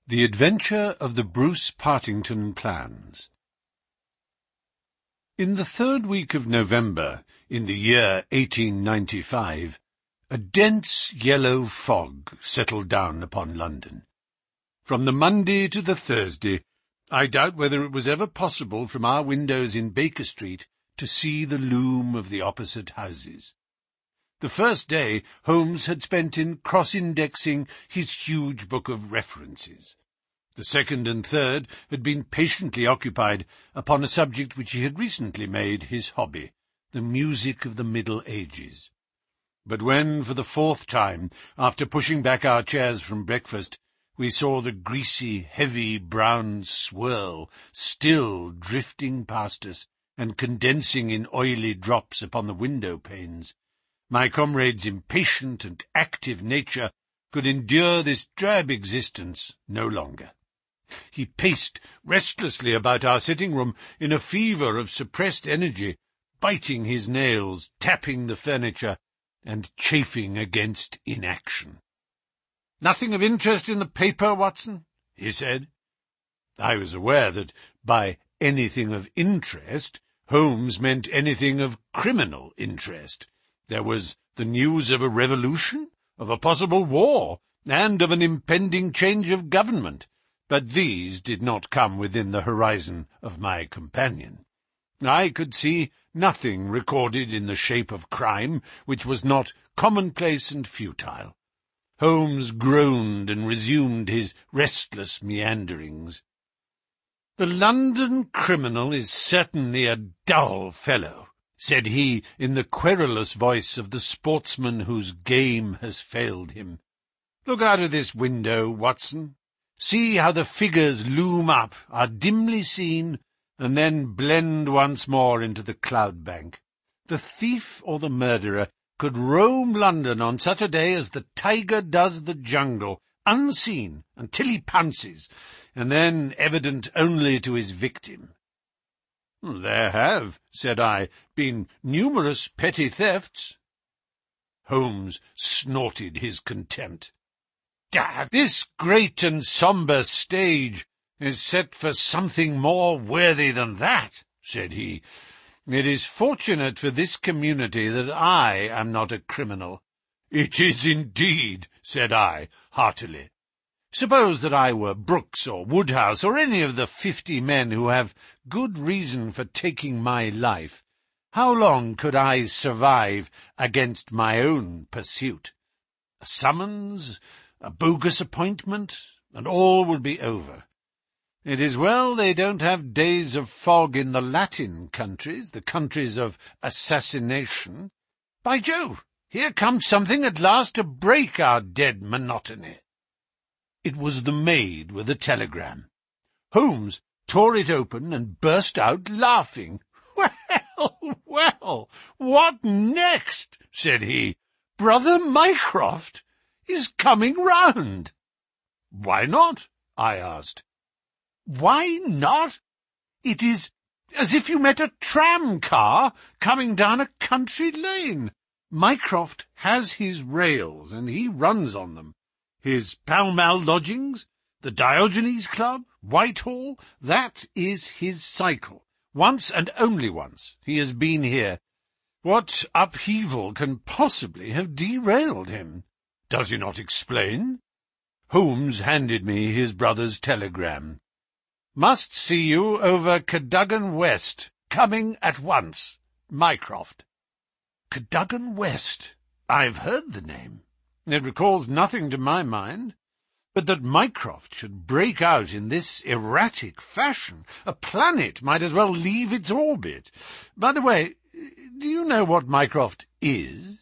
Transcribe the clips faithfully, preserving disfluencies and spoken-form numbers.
The Adventure of the Bruce Partington Plans. In the third week of November, in the year eighteen ninety-five, a dense yellow fog settled down upon London. From the Monday to the Thursday, I doubt whether it was ever possible from our windows in Baker Street to see the loom of the opposite houses. The first day Holmes had spent in cross-indexing his huge book of references. The second and third had been patiently occupied upon a subject which he had recently made his hobby, the music of the Middle Ages. But when, for the fourth time, after pushing back our chairs from breakfast, we saw the greasy, heavy, brown swirl still drifting past us and condensing in oily drops upon the window-panes, my comrade's impatient and active nature could endure this drab existence no longer. He paced restlessly about our sitting-room in a fever of suppressed energy, biting his nails, tapping the furniture, and chafing against inaction. "Nothing of interest in the paper, Watson?" he said. I was aware that by anything of interest, Holmes meant anything of criminal interest. There was the news of a revolution, of a possible war, and of an impending change of government. But these did not come within the horizon of my companion. I could see nothing recorded in the shape of crime which was not commonplace and futile. Holmes groaned and resumed his restless meanderings. "The London criminal is certainly a dull fellow," said he in the querulous voice of the sportsman whose game has failed him. "Look out of this window, Watson. See how the figures loom up, are dimly seen, and then blend once more into the cloud bank. The thief or the murderer could roam London on such a day as the tiger does the jungle, unseen until he pounces, and then evident only to his victim." "There have," said I, "been numerous petty thefts." Holmes snorted his contempt. "Ah, this great and sombre stage is set for something more worthy than that," said he. "It is fortunate for this community that I am not a criminal." "It is indeed," said I, heartily. "Suppose that I were Brooks or Woodhouse or any of the fifty men who have good reason for taking my life. How long could I survive against my own pursuit? A summons, a bogus appointment, and all would be over. It is well they don't have days of fog in the Latin countries, the countries of assassination. By Jove, here comes something at last to break our dead monotony." It was the maid with a telegram. Holmes tore it open and burst out laughing. "Well, well, what next?" said he. "Brother Mycroft is coming round." "Why not?" I asked. "Why not? It is as if you met a tram-car coming down a country lane. Mycroft has his rails, and he runs on them. His Pall Mall lodgings, the Diogenes Club, Whitehall, that is his cycle. Once and only once he has been here. What upheaval can possibly have derailed him? Does he not explain?" Holmes handed me his brother's telegram. "Must see you over Cadogan West. Coming at once. Mycroft." Cadogan West. I've heard the name. It recalls nothing to my mind, but that Mycroft should break out in this erratic fashion. A planet might as well leave its orbit. By the way, do you know what Mycroft is?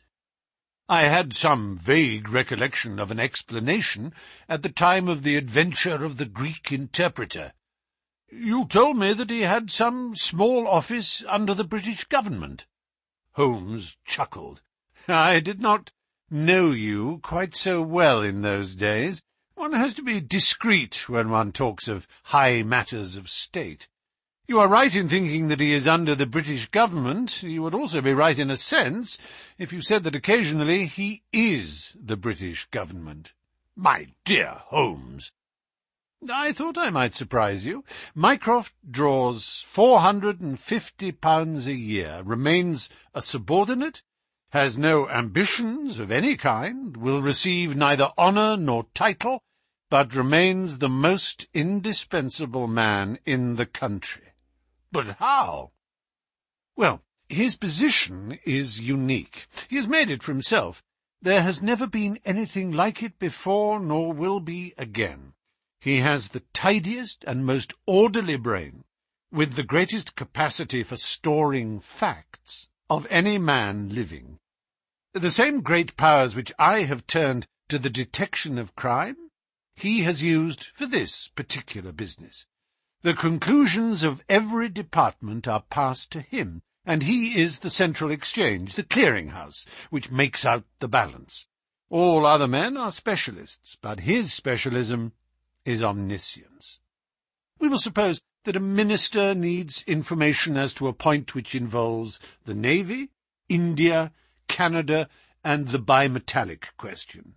I had some vague recollection of an explanation at the time of the adventure of the Greek interpreter. "You told me that he had some small office under the British government." Holmes chuckled. "I did not know you quite so well in those days. One has to be discreet when one talks of high matters of state. You are right in thinking that he is under the British government. You would also be right in a sense if you said that occasionally he is the British government." "My dear Holmes!" I thought I might surprise you. Mycroft draws four hundred and fifty pounds a year, remains a subordinate, has no ambitions of any kind, will receive neither honour nor title, but remains the most indispensable man in the country. But how? Well, his position is unique. He has made it for himself. There has never been anything like it before, nor will be again. He has the tidiest and most orderly brain, with the greatest capacity for storing facts, of any man living. The same great powers which I have turned to the detection of crime, he has used for this particular business. The conclusions of every department are passed to him, and he is the central exchange, the clearing-house, which makes out the balance. All other men are specialists, but his specialism is omniscience. We will suppose that a minister needs information as to a point which involves the Navy, India, Canada, and the bimetallic question.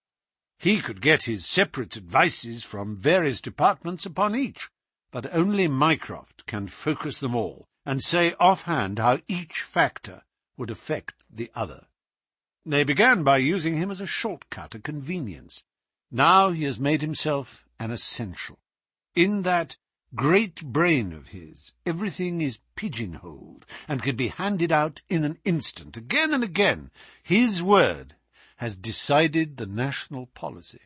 He could get his separate advices from various departments upon each, but only Mycroft can focus them all, and say offhand how each factor would affect the other. They began by using him as a shortcut, a convenience. Now he has made himself an essential. In that great brain of his, everything is pigeonholed, and can be handed out in an instant. Again and again, his word has decided the national policy.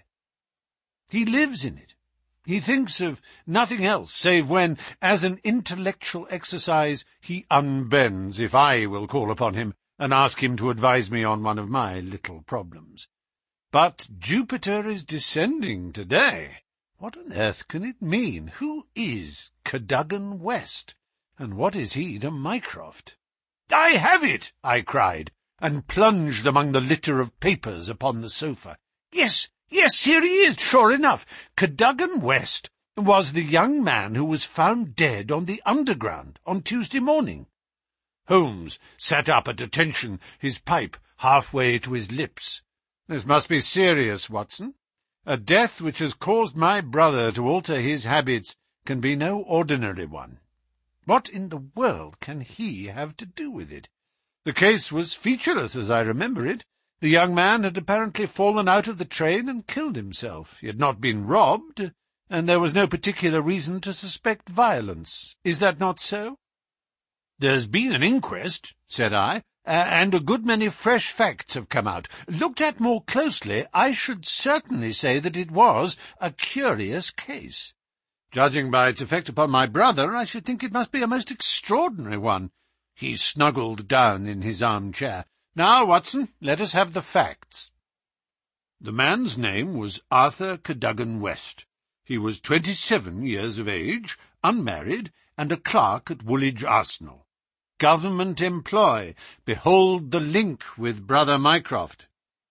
He lives in it. He thinks of nothing else, save when, as an intellectual exercise, he unbends, if I will call upon him, and ask him to advise me on one of my little problems. But Jupiter is descending today. What on earth can it mean? Who is Cadogan West, and what is he to Mycroft? "I have it!" I cried, and plunged among the litter of papers upon the sofa. Yes, yes, here he is, sure enough. Cadogan West was the young man who was found dead on the Underground on Tuesday morning. Holmes sat up at attention, his pipe halfway to his lips. "This must be serious, Watson. A death which has caused my brother to alter his habits can be no ordinary one. What in the world can he have to do with it? The case was featureless as I remember it. The young man had apparently fallen out of the train and killed himself. He had not been robbed, and there was no particular reason to suspect violence. Is that not so?" "There's been an inquest," said I, "and a good many fresh facts have come out. Looked at more closely, I should certainly say that it was a curious case. Judging by its effect upon my brother, I should think it must be a most extraordinary one." He snuggled down in his armchair. "Now, Watson, let us have the facts." The man's name was Arthur Cadogan West. He was twenty-seven years of age, unmarried, and a clerk at Woolwich Arsenal. Government employ. Behold the link with brother Mycroft.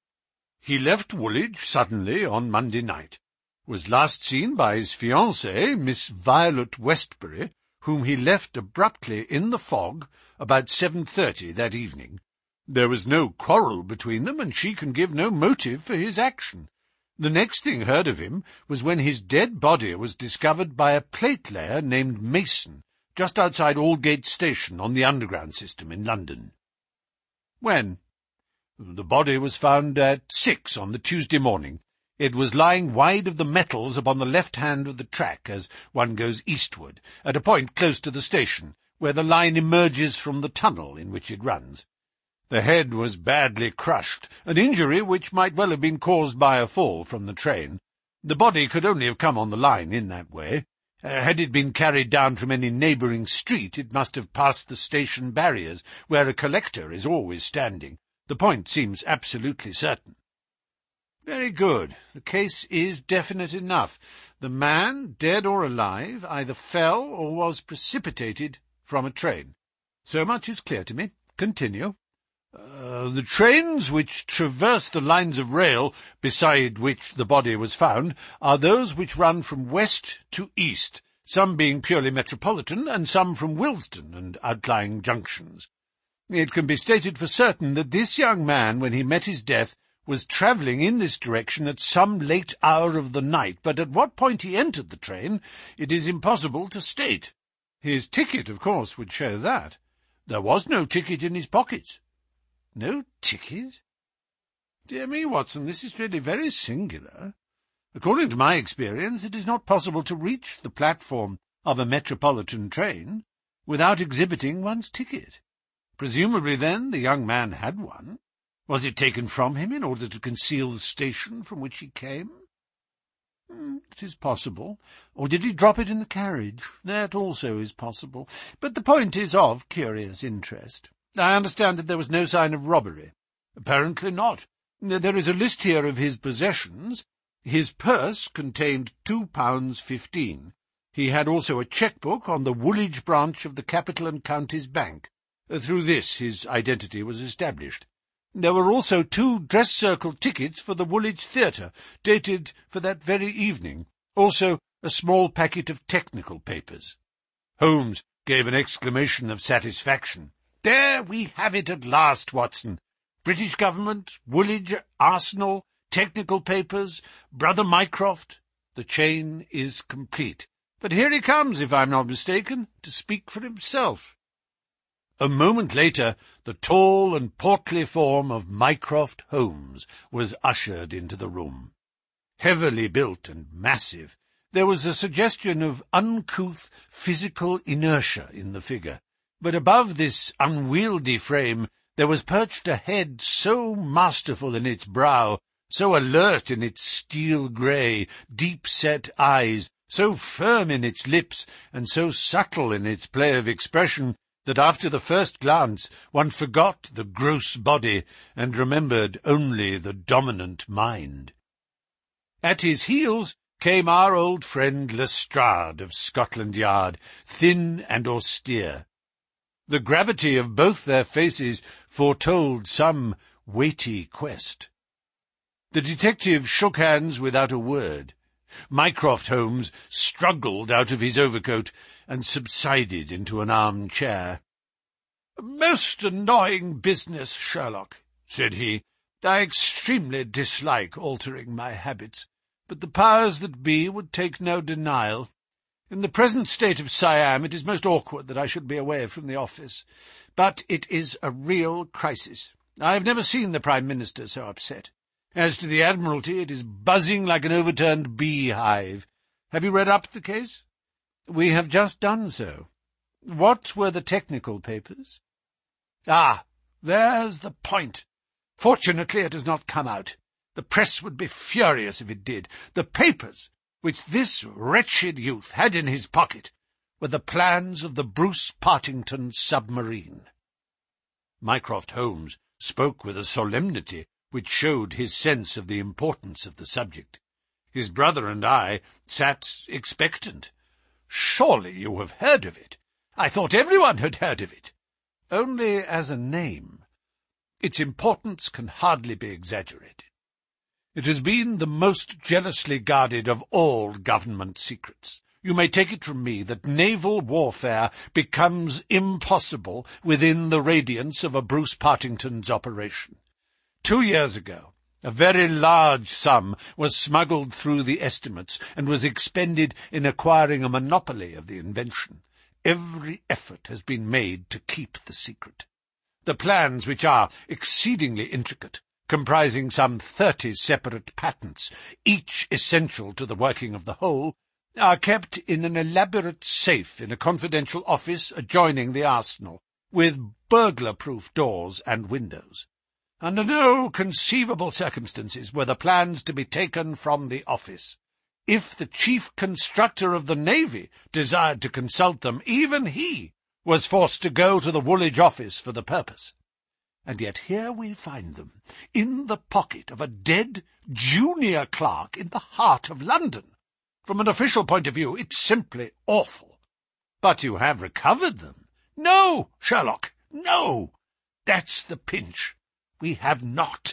He left Woolwich suddenly on Monday night, was last seen by his fiancée, Miss Violet Westbury, whom he left abruptly in the fog about seven thirty that evening. There was no quarrel between them, and she can give no motive for his action. The next thing heard of him was when his dead body was discovered by a plate-layer named Mason, just outside Aldgate Station on the Underground system in London. "When?" "The body was found at six on the Tuesday morning. It was lying wide of the metals upon the left hand of the track as one goes eastward, at a point close to the station, where the line emerges from the tunnel in which it runs. The head was badly crushed, an injury which might well have been caused by a fall from the train. The body could only have come on the line in that way. Uh, had it been carried down from any neighbouring street, it must have passed the station barriers, where a collector is always standing. The point seems absolutely certain." "Very good. The case is definite enough. The man, dead or alive, either fell or was precipitated from a train. So much is clear to me. Continue." Uh, the trains which traverse the lines of rail beside which the body was found are those which run from west to east, some being purely metropolitan, and some from Willesden and outlying junctions. It can be stated for certain that this young man, when he met his death, was travelling in this direction at some late hour of the night, but at what point he entered the train it is impossible to state. His ticket, of course, would show that. There was no ticket in his pockets. No ticket? Dear me, Watson, this is really very singular. According to my experience, it is not possible to reach the platform of a metropolitan train without exhibiting one's ticket. Presumably, then, the young man had one. Was it taken from him in order to conceal the station from which he came? Hmm, it is possible. Or did he drop it in the carriage? That also is possible. But the point is of curious interest. I understand that there was no sign of robbery. Apparently not. There is a list here of his possessions. His purse contained two pounds fifteen. He had also a cheque-book on the Woolwich branch of the Capital and Counties Bank. Through this his identity was established. There were also two dress-circle tickets for the Woolwich Theatre, dated for that very evening. Also a small packet of technical papers. Holmes gave an exclamation of satisfaction. There we have it at last, Watson. British Government, Woolwich, Arsenal, technical papers, Brother Mycroft. The chain is complete. But here he comes, if I'm not mistaken, to speak for himself. A moment later, the tall and portly form of Mycroft Holmes was ushered into the room. Heavily built and massive, there was a suggestion of uncouth physical inertia in the figure, but above this unwieldy frame there was perched a head so masterful in its brow, so alert in its steel-grey, deep-set eyes, so firm in its lips, and so subtle in its play of expression, that after the first glance one forgot the gross body and remembered only the dominant mind. At his heels came our old friend Lestrade of Scotland Yard, thin and austere. The gravity of both their faces foretold some weighty quest. The detective shook hands without a word. Mycroft Holmes struggled out of his overcoat and subsided into an arm-chair. "Most annoying business, Sherlock," said he. "I extremely dislike altering my habits, but the powers that be would take no denial. In the present state of Siam, it is most awkward that I should be away from the office. But it is a real crisis. I have never seen the Prime Minister so upset. As to the Admiralty, it is buzzing like an overturned beehive. Have you read up the case?" "We have just done so." "What were the technical papers?" "Ah, there's the point. Fortunately it has not come out. The press would be furious if it did. The papers which this wretched youth had in his pocket were the plans of the Bruce Partington submarine." Mycroft Holmes spoke with a solemnity which showed his sense of the importance of the subject. His brother and I sat expectant. "Surely you have heard of it? I thought everyone had heard of it." "Only as a name. Its importance can hardly be exaggerated. It has been the most jealously guarded of all government secrets. You may take it from me that naval warfare becomes impossible within the radiance of a Bruce Partington's operation. Two years ago, a very large sum was smuggled through the estimates and was expended in acquiring a monopoly of the invention. Every effort has been made to keep the secret. The plans, which are exceedingly intricate, comprising some thirty separate patents, each essential to the working of the whole, are kept in an elaborate safe in a confidential office adjoining the arsenal, with burglar-proof doors and windows. Under no conceivable circumstances were the plans to be taken from the office. If the chief constructor of the Navy desired to consult them, even he was forced to go to the Woolwich office for the purpose. And yet here we find them, in the pocket of a dead junior clerk in the heart of London. From an official point of view, it's simply awful. But you have recovered them. No, Sherlock, no. That's the pinch. We have not.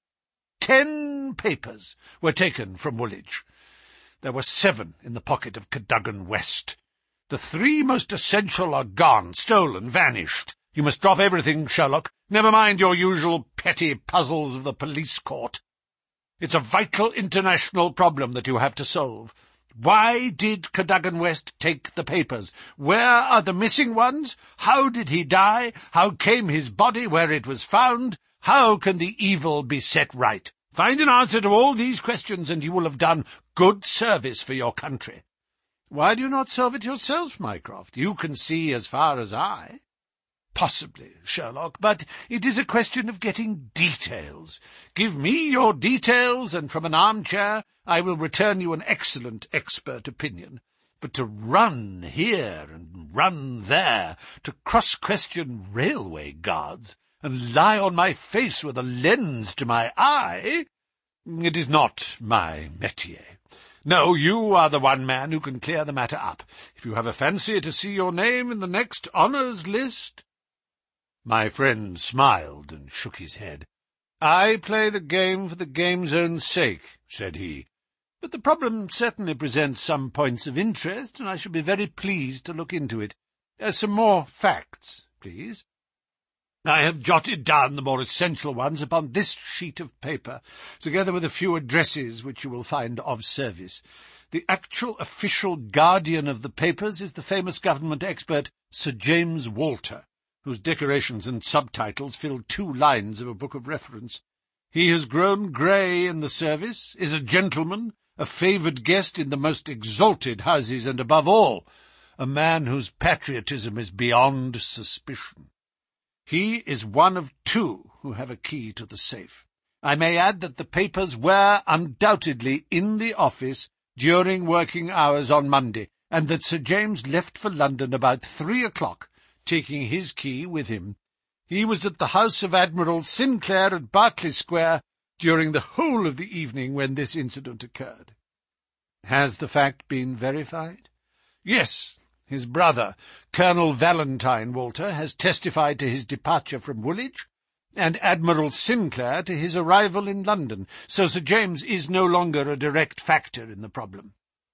Ten papers were taken from Woolwich. There were seven in the pocket of Cadogan West. The three most essential are gone, stolen, vanished. You must drop everything, Sherlock. Never mind your usual petty puzzles of the police court. It's a vital international problem that you have to solve. Why did Cadogan West take the papers? Where are the missing ones? How did he die? How came his body where it was found? How can the evil be set right? Find an answer to all these questions, and you will have done good service for your country. Why do you not solve it yourself, Mycroft? You can see as far as I. Possibly, Sherlock, but it is a question of getting details. Give me your details, and from an armchair I will return you an excellent expert opinion. But to run here and run there, to cross-question railway guards, and lie on my face with a lens to my eye, it is not my métier. No, you are the one man who can clear the matter up. If you have a fancy to see your name in the next honours list—" My friend smiled and shook his head. "I play the game for the game's own sake," said he. "But the problem certainly presents some points of interest, and I shall be very pleased to look into it. Uh, some more facts, please." "I have jotted down the more essential ones upon this sheet of paper, together with a few addresses which you will find of service. The actual official guardian of the papers is the famous government expert Sir James Walter, whose decorations and subtitles fill two lines of a book of reference. He has grown grey in the service, is a gentleman, a favoured guest in the most exalted houses, and, above all, a man whose patriotism is beyond suspicion. He is one of two who have a key to the safe. I may add that the papers were undoubtedly in the office during working hours on Monday, and that Sir James left for London about three o'clock, taking his key with him. He was at the house of Admiral Sinclair at Berkeley Square during the whole of the evening when this incident occurred." "Has the fact been verified?" "Yes. His brother, Colonel Valentine Walter, has testified to his departure from Woolwich, and Admiral Sinclair to his arrival in London, so Sir James is no longer a direct factor in the problem."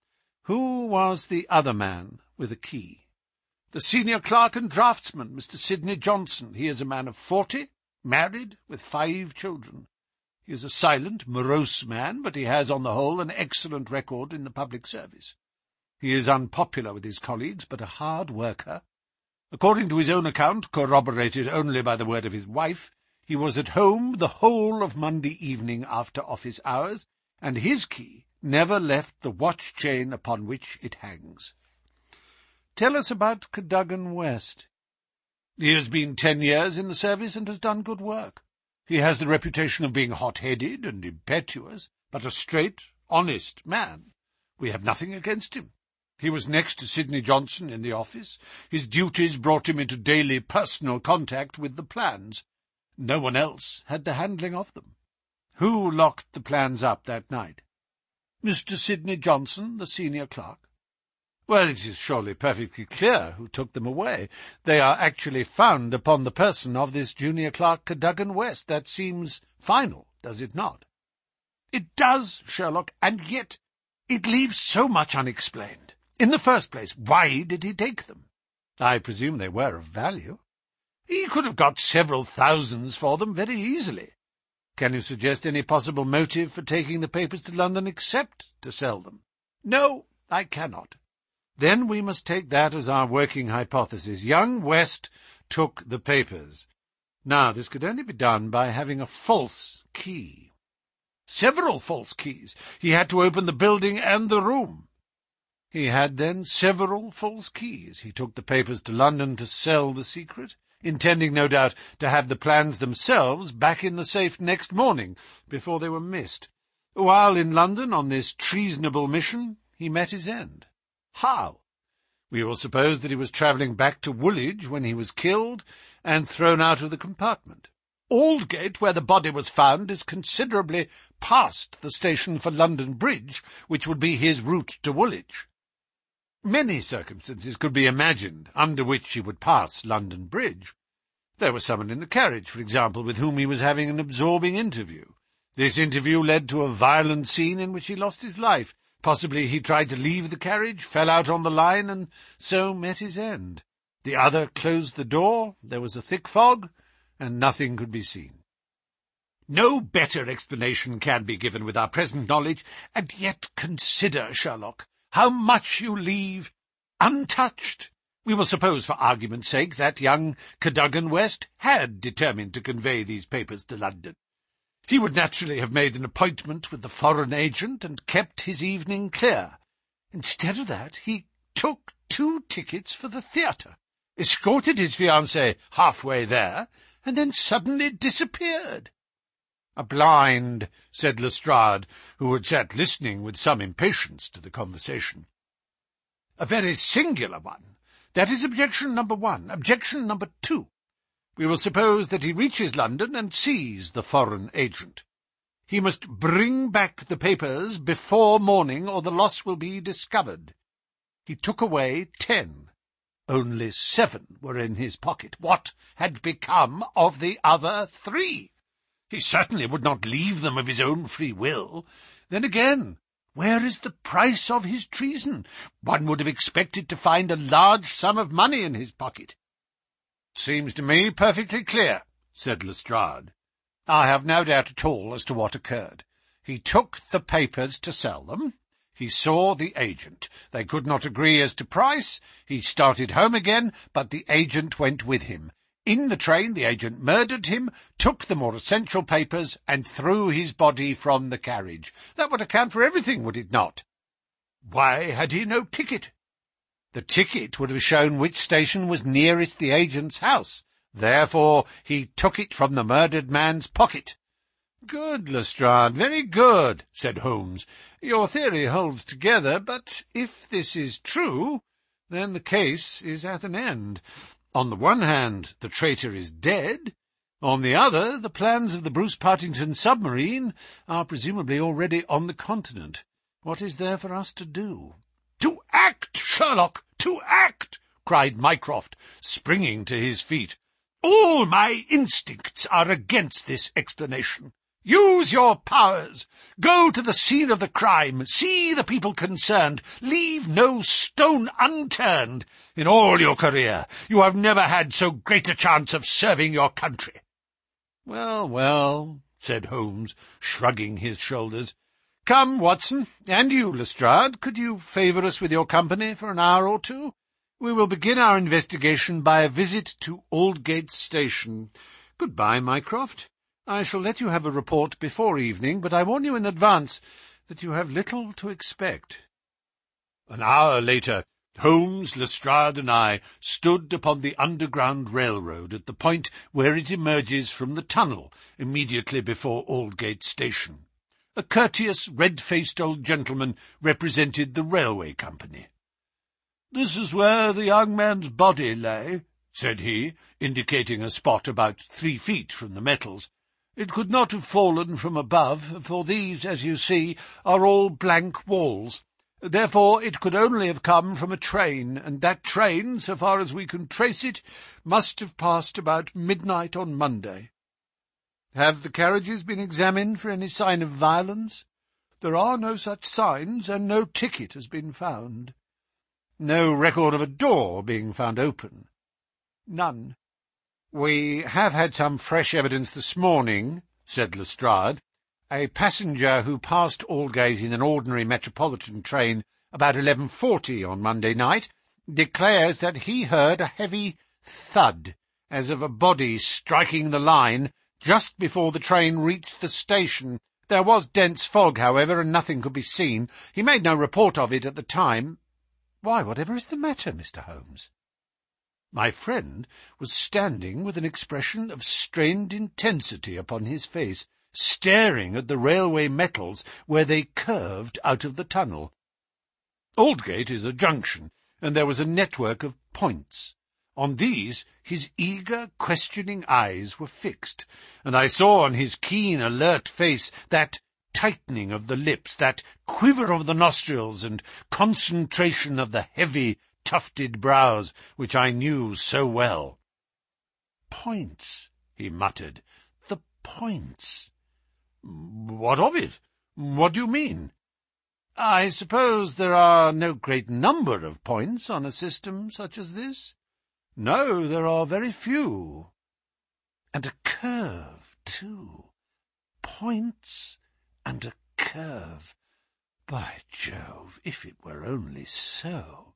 "Who was the other man with a key?" "The senior clerk and draftsman, Mister Sidney Johnson. He is a man of forty, married, with five children. He is a silent, morose man, but he has, on the whole, an excellent record in the public service. He is unpopular with his colleagues, but a hard worker. According to his own account, corroborated only by the word of his wife, he was at home the whole of Monday evening after office hours, and his key never left the watch-chain upon which it hangs." "Tell us about Cadogan West." "He has been ten years in the service and has done good work. He has the reputation of being hot-headed and impetuous, but a straight, honest man. We have nothing against him. He was next to Sidney Johnson in the office. His duties brought him into daily personal contact with the plans. No one else had the handling of them." "Who locked the plans up that night?" "Mister Sidney Johnson, the senior clerk." "Well, it is surely perfectly clear who took them away. They are actually found upon the person of this junior clerk, Cadogan West. That seems final, does it not?" "It does, Sherlock, and yet it leaves so much unexplained. In the first place, why did he take them?" "I presume they were of value." "He could have got several thousands for them very easily." "Can you suggest any possible motive for taking the papers to London except to sell them?" "No, I cannot." "Then we must take that as our working hypothesis. Young West took the papers. Now, this could only be done by having a false key." "Several false keys. He had to open the building and the room." "He had, then, several false keys. He took the papers to London to sell the secret, intending, no doubt, to have the plans themselves back in the safe next morning, before they were missed. While in London on this treasonable mission, he met his end." "How?" "We will suppose that he was travelling back to Woolwich when he was killed and thrown out of the compartment. Aldgate, where the body was found, is considerably past the station for London Bridge, which would be his route to Woolwich. Many circumstances could be imagined under which he would pass London Bridge. There was someone in the carriage, for example, with whom he was having an absorbing interview. This interview led to a violent scene in which he lost his life. Possibly he tried to leave the carriage, fell out on the line, and so met his end. The other closed the door, there was a thick fog, and nothing could be seen. No better explanation can be given with our present knowledge, and yet consider, Sherlock, how much you leave untouched. We will suppose, for argument's sake, that young Cadogan West had determined to convey these papers to London. He would naturally have made an appointment with the foreign agent and kept his evening clear. Instead of that, he took two tickets for the theatre, escorted his fiancée halfway there, and then suddenly disappeared. "A blind," said Lestrade, who had sat listening with some impatience to the conversation. "A very singular one. That is objection number one. Objection number two. We will suppose that he reaches London and sees the foreign agent. He must bring back the papers before morning, or the loss will be discovered. He took away ten. Only seven were in his pocket. What had become of the other three? He certainly would not leave them of his own free will. Then again, where is the price of his treason? One would have expected to find a large sum of money in his pocket." "Seems to me perfectly clear," said Lestrade. "I have no doubt at all as to what occurred. He took the papers to sell them. He saw the agent. They could not agree as to price. He started home again, but the agent went with him. In the train the agent murdered him, took the more essential papers, and threw his body from the carriage. That would account for everything, would it not?" "Why had he no ticket?" "The ticket would have shown which station was nearest the agent's house. Therefore he took it from the murdered man's pocket." "Good, Lestrade, very good," said Holmes. "Your theory holds together, but if this is true, then the case is at an end. On the one hand, the traitor is dead. On the other, the plans of the Bruce Partington submarine are presumably already on the continent. What is there for us to do?" "To act, Sherlock, to act!" cried Mycroft, springing to his feet. "All my instincts are against this explanation. Use your powers. Go to the scene of the crime. See the people concerned. Leave no stone unturned. In all your career, you have never had so great a chance of serving your country." "Well, well," said Holmes, shrugging his shoulders. "Come, Watson, and you, Lestrade, could you favour us with your company for an hour or two? We will begin our investigation by a visit to Aldgate Station. Good-bye, Mycroft. I shall let you have a report before evening, but I warn you in advance that you have little to expect." An hour later, Holmes, Lestrade, and I stood upon the Underground Railroad at the point where it emerges from the tunnel immediately before Aldgate Station. A courteous, red-faced old gentleman represented the railway company. "This is where the young man's body lay," said he, indicating a spot about three feet from the metals. "It could not have fallen from above, for these, as you see, are all blank walls. Therefore it could only have come from a train, and that train, so far as we can trace it, must have passed about midnight on Monday." "Have the carriages been examined for any sign of violence?" "There are no such signs, and no ticket has been found." "No record of a door being found open?" "None." "We have had some fresh evidence this morning," said Lestrade. "A passenger who passed Aldgate in an ordinary metropolitan train about eleven forty on Monday night declares that he heard a heavy thud, as of a body striking the line, just before the train reached the station. There was dense fog, however, and nothing could be seen. He made no report of it at the time." "Why, whatever is the matter, Mister Holmes?" My friend was standing with an expression of strained intensity upon his face, staring at the railway metals where they curved out of the tunnel. Aldgate is a junction, and there was a network of points. On these his eager, questioning eyes were fixed, and I saw on his keen, alert face that tightening of the lips, that quiver of the nostrils, and concentration of the heavy, tufted brows, which I knew so well. "Points," he muttered. "The points." "What of it? What do you mean?" "I suppose there are no great number of points on a system such as this?" No, there are very few. And a curve, too. Points and a curve. By Jove, if it were only so.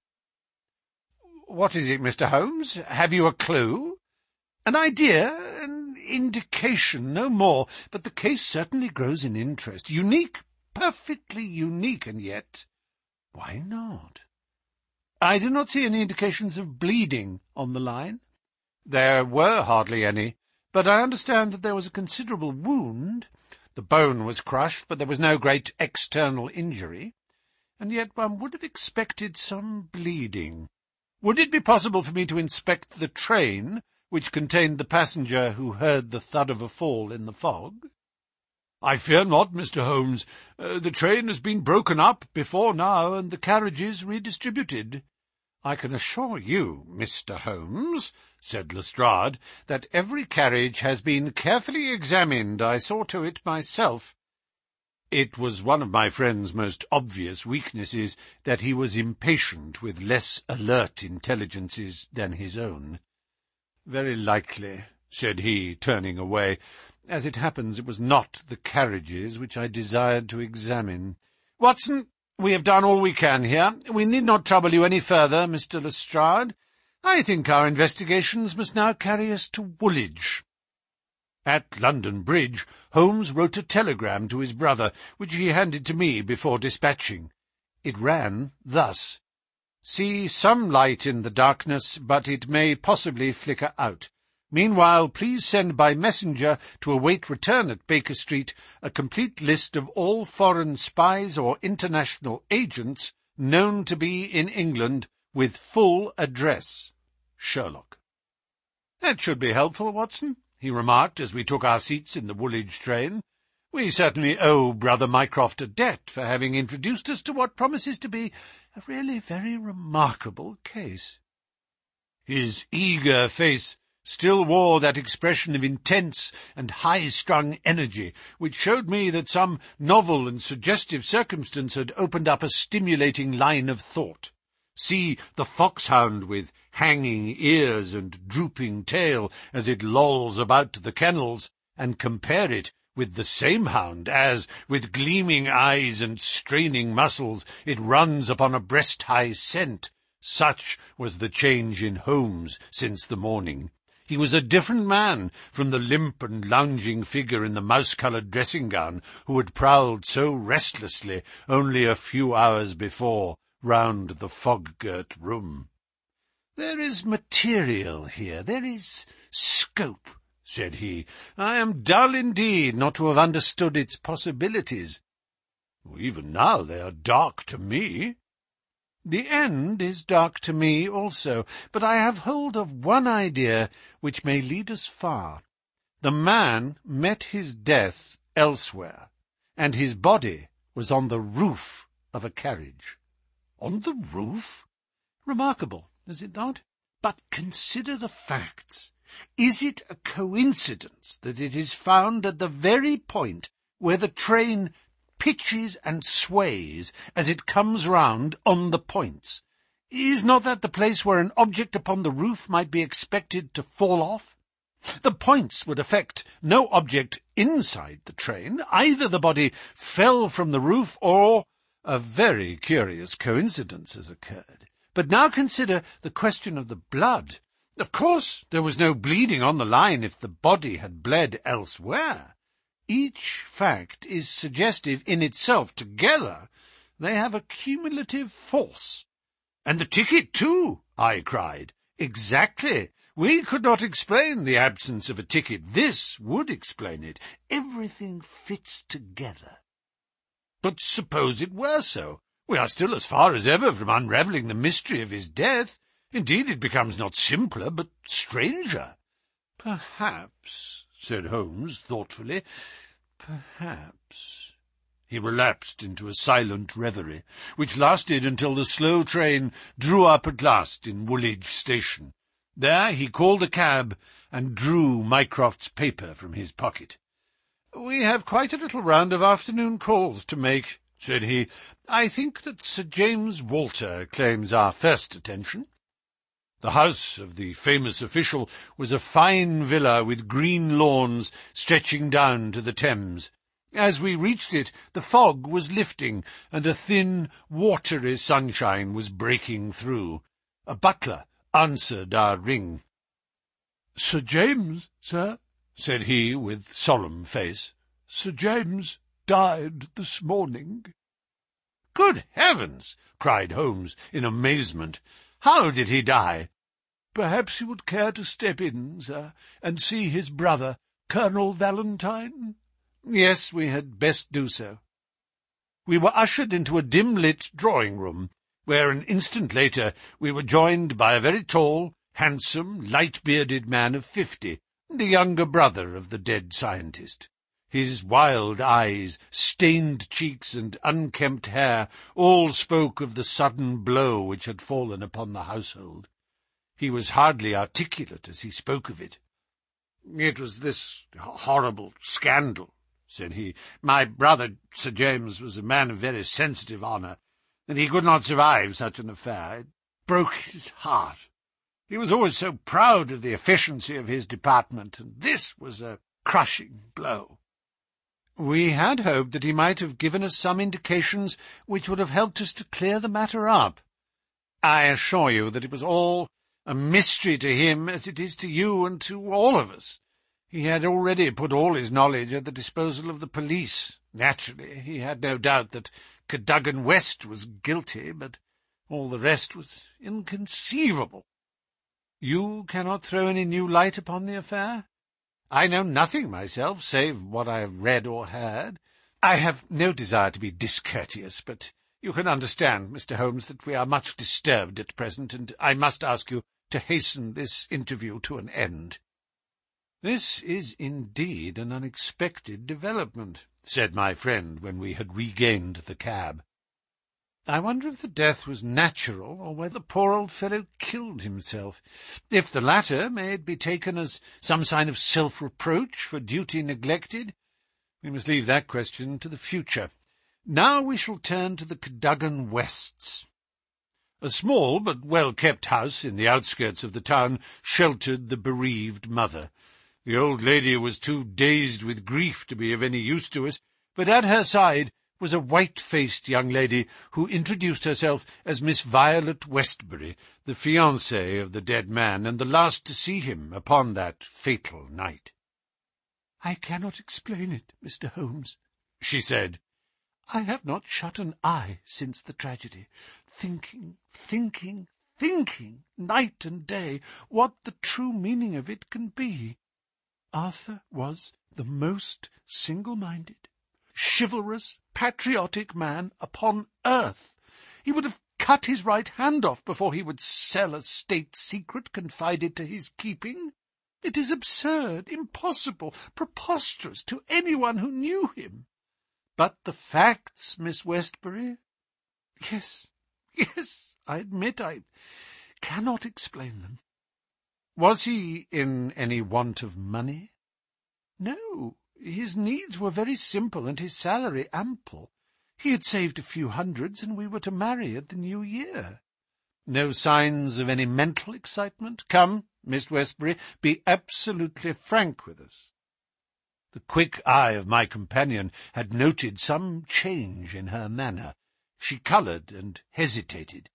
What is it, Mister Holmes? Have you a clue? An idea, an indication, no more, but the case certainly grows in interest. Unique, perfectly unique, and yet, why not? I do not see any indications of bleeding on the line. There were hardly any, but I understand that there was a considerable wound. The bone was crushed, but there was no great external injury, and yet one would have expected some bleeding. Would it be possible for me to inspect the train which contained the passenger who heard the thud of a fall in the fog? I fear not, Mister Holmes. Uh, the train has been broken up before now, and the carriages redistributed. I can assure you, Mister Holmes, said Lestrade, that every carriage has been carefully examined. I saw to it myself. It was one of my friend's most obvious weaknesses that he was impatient with less alert intelligences than his own. Very likely, said he, turning away. As it happens, it was not the carriages which I desired to examine. Watson, we have done all we can here. We need not trouble you any further, Mister Lestrade. I think our investigations must now carry us to Woolwich. At London Bridge, Holmes wrote a telegram to his brother, which he handed to me before dispatching. It ran thus: See some light in the darkness, but it may possibly flicker out. Meanwhile, please send by messenger to await return at Baker Street a complete list of all foreign spies or international agents known to be in England, with full address. Sherlock. That should be helpful, Watson, he remarked as we took our seats in the Woolwich train. We certainly owe Brother Mycroft a debt for having introduced us to what promises to be a really very remarkable case. His eager face still wore that expression of intense and high-strung energy which showed me that some novel and suggestive circumstance had opened up a stimulating line of thought. See the foxhound with hanging ears and drooping tail as it lolls about the kennels, and compare it with the same hound as, with gleaming eyes and straining muscles, it runs upon a breast-high scent. Such was the change in Holmes since the morning. He was a different man from the limp and lounging figure in the mouse-coloured dressing-gown who had prowled so restlessly only a few hours before round the fog-girt room. There is material here, there is scope, said he. I am dull indeed not to have understood its possibilities. Even now they are dark to me. The end is dark to me also, but I have hold of one idea which may lead us far. The man met his death elsewhere, and his body was on the roof of a carriage. On the roof? Remarkable, is it not? But consider the facts. Is it a coincidence that it is found at the very point where the train pitches and sways as it comes round on the points? Is not that the place where an object upon the roof might be expected to fall off? The points would affect no object inside the train. Either the body fell from the roof, or a very curious coincidence has occurred. But now consider the question of the blood. Of course there was no bleeding on the line if the body had bled elsewhere. Each fact is suggestive in itself. Together they have a cumulative force. And the ticket, too, I cried. Exactly. We could not explain the absence of a ticket. This would explain it. Everything fits together. But suppose it were so. We are still as far as ever from unravelling the mystery of his death. Indeed, it becomes not simpler, but stranger. Perhaps, said Holmes thoughtfully, perhaps. He relapsed into a silent reverie, which lasted until the slow train drew up at last in Woolwich station. There he called a cab and drew Mycroft's paper from his pocket. "We have quite a little round of afternoon calls to make," said he. "I think that Sir James Walter claims our first attention." The house of the famous official was a fine villa with green lawns stretching down to the Thames. As we reached it, the fog was lifting, and a thin, watery sunshine was breaking through. A butler answered our ring. "Sir James, sir," said he with solemn face. "Sir James died this morning." "Good heavens!" cried Holmes in amazement. "How did he die?" "Perhaps you would care to step in, sir, and see his brother, Colonel Valentine?" "Yes, we had best do so." We were ushered into a dim-lit drawing-room, where an instant later we were joined by a very tall, handsome, light-bearded man of fifty, the younger brother of the dead scientist. His wild eyes, stained cheeks, and unkempt hair all spoke of the sudden blow which had fallen upon the household. He was hardly articulate as he spoke of it. "It was this horrible scandal," said he. "My brother, Sir James, was a man of very sensitive honour, and he could not survive such an affair. It broke his heart. He was always so proud of the efficiency of his department, and this was a crushing blow." "We had hoped that he might have given us some indications which would have helped us to clear the matter up." "I assure you that it was all a mystery to him, as it is to you and to all of us. He had already put all his knowledge at the disposal of the police. Naturally, he had no doubt that Cadogan West was guilty, but all the rest was inconceivable." "You cannot throw any new light upon the affair?" "I know nothing myself, save what I have read or heard. I have no desire to be discourteous, but you can understand, Mister Holmes, that we are much disturbed at present, and I must ask you to hasten this interview to an end." "This is indeed an unexpected development," said my friend when we had regained the cab. "I wonder if the death was natural, or whether the poor old fellow killed himself. If the latter, may it be taken as some sign of self-reproach for duty neglected? We must leave that question to the future. Now we shall turn to the Cadogan Wests." A small but well-kept house in the outskirts of the town sheltered the bereaved mother. The old lady was too dazed with grief to be of any use to us, but at her side was a white-faced young lady who introduced herself as Miss Violet Westbury, the fiancée of the dead man, and the last to see him upon that fatal night. "I cannot explain it, Mister Holmes," she said. "I have not shut an eye since the tragedy, thinking, thinking, thinking, night and day, what the true meaning of it can be. Arthur was the most single-minded, chivalrous, patriotic man upon earth. He would have cut his right hand off before he would sell a state secret confided to his keeping. It is absurd, impossible, preposterous to anyone who knew him. But the facts, Miss Westbury? Yes, yes, I admit I cannot explain them. Was he in any want of money? No, his needs were very simple and his salary ample. He had saved a few hundreds, and we were to marry at the new year. No signs of any mental excitement? Come, Miss Westbury, be absolutely frank with us." The quick eye of my companion had noted some change in her manner. She coloured and hesitated.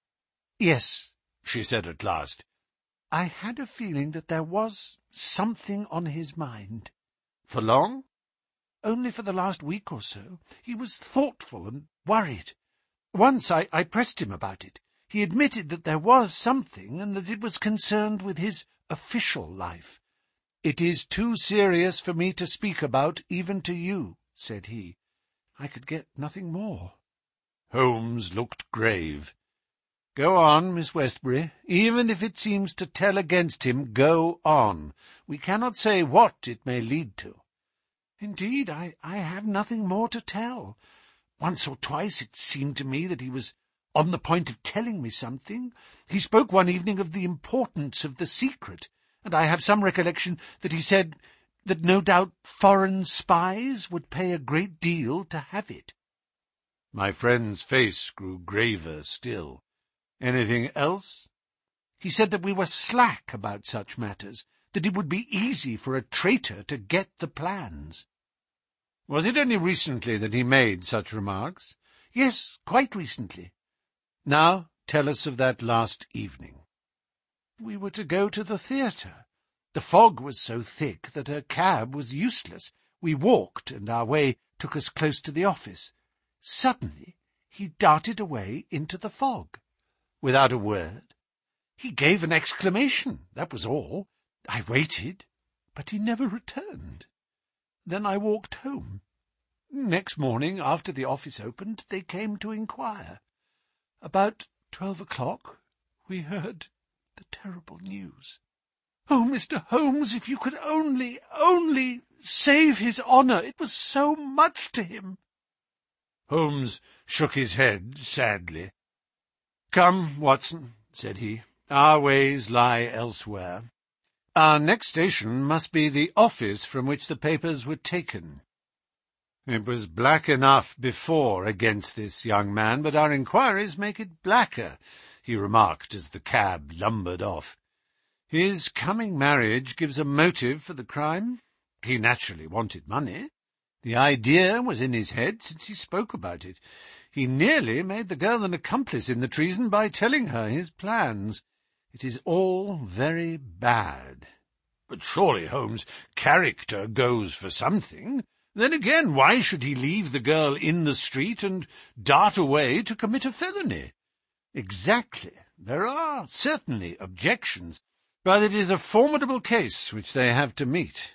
"Yes," she said at last, "I had a feeling that there was something on his mind." "For long?" "Only for the last week or so. He was thoughtful and worried. Once I, I pressed him about it. He admitted that there was something, and that it was concerned with his official life. 'It is too serious for me to speak about, even to you,' said he. I could get nothing more." Holmes looked grave. "Go on, Miss Westbury. Even if it seems to tell against him, go on. We cannot say what it may lead to." "Indeed, I, I have nothing more to tell. Once or twice it seemed to me that he was on the point of telling me something. He spoke one evening of the importance of the secret, and I have some recollection that he said that no doubt foreign spies would pay a great deal to have it." My friend's face grew graver still. "Anything else?" He said that we were slack about such matters, that it would be easy for a traitor to get the plans. Was it only recently that he made such remarks? Yes, quite recently. Now tell us of that last evening. We were to go to the theatre. The fog was so thick that a cab was useless. We walked, and our way took us close to the office. Suddenly he darted away into the fog. Without a word. He gave an exclamation, that was all. I waited, but he never returned. Then I walked home. Next morning, after the office opened, they came to inquire. About twelve o'clock, we heard the terrible news. Oh, Mister Holmes, if you could only, only save his honour! It was so much to him. Holmes shook his head sadly. "Come, Watson," said he, "our ways lie elsewhere. Our next station must be the office from which the papers were taken. It was black enough before against this young man, but our inquiries make it blacker," he remarked as the cab lumbered off. "His coming marriage gives a motive for the crime. He naturally wanted money. The idea was in his head since he spoke about it. He nearly made the girl an accomplice in the treason by telling her his plans. It is all very bad." "But surely, Holmes, character goes for something. Then again, why should he leave the girl in the street and dart away to commit a felony?" "Exactly. There are certainly objections, but it is a formidable case which they have to meet."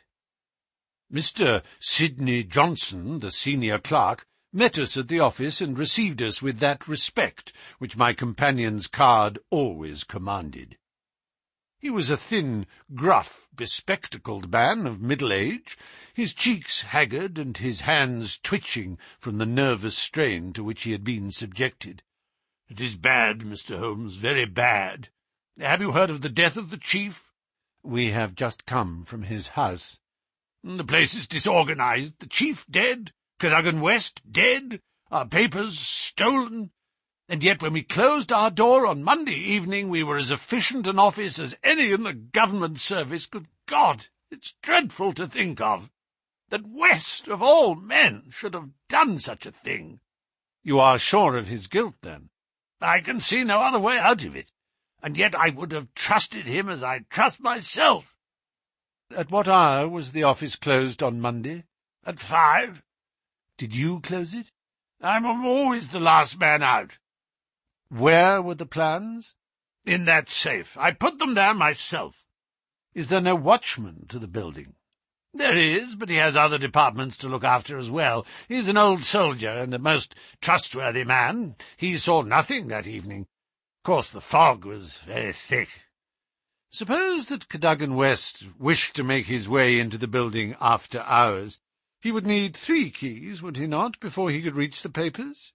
Mister Sidney Johnson, the senior clerk, met us at the office and received us with that respect which my companion's card always commanded. He was a thin, gruff, bespectacled man of middle age, his cheeks haggard and his hands twitching from the nervous strain to which he had been subjected. "It is bad, Mister Holmes, very bad. Have you heard of the death of the chief?" "We have just come from his house." "The place is disorganized. The chief dead, Cadogan West dead, our papers stolen. And yet when we closed our door on Monday evening we were as efficient an office as any in the government service. Good God, it's dreadful to think of. That West, of all men, should have done such a thing." "You are sure of his guilt, then?" "I can see no other way out of it. And yet I would have trusted him as I trust myself." "At what hour was the office closed on Monday?" "At five." "Did you close it?" "I'm always the last man out." "Where were the plans?" "In that safe. I put them there myself." "Is there no watchman to the building?" "There is, but he has other departments to look after as well. He's an old soldier and a most trustworthy man. He saw nothing that evening. Of course the fog was very thick." "Suppose that Cadogan West wished to make his way into the building after hours. He would need three keys, would he not, before he could reach the papers?"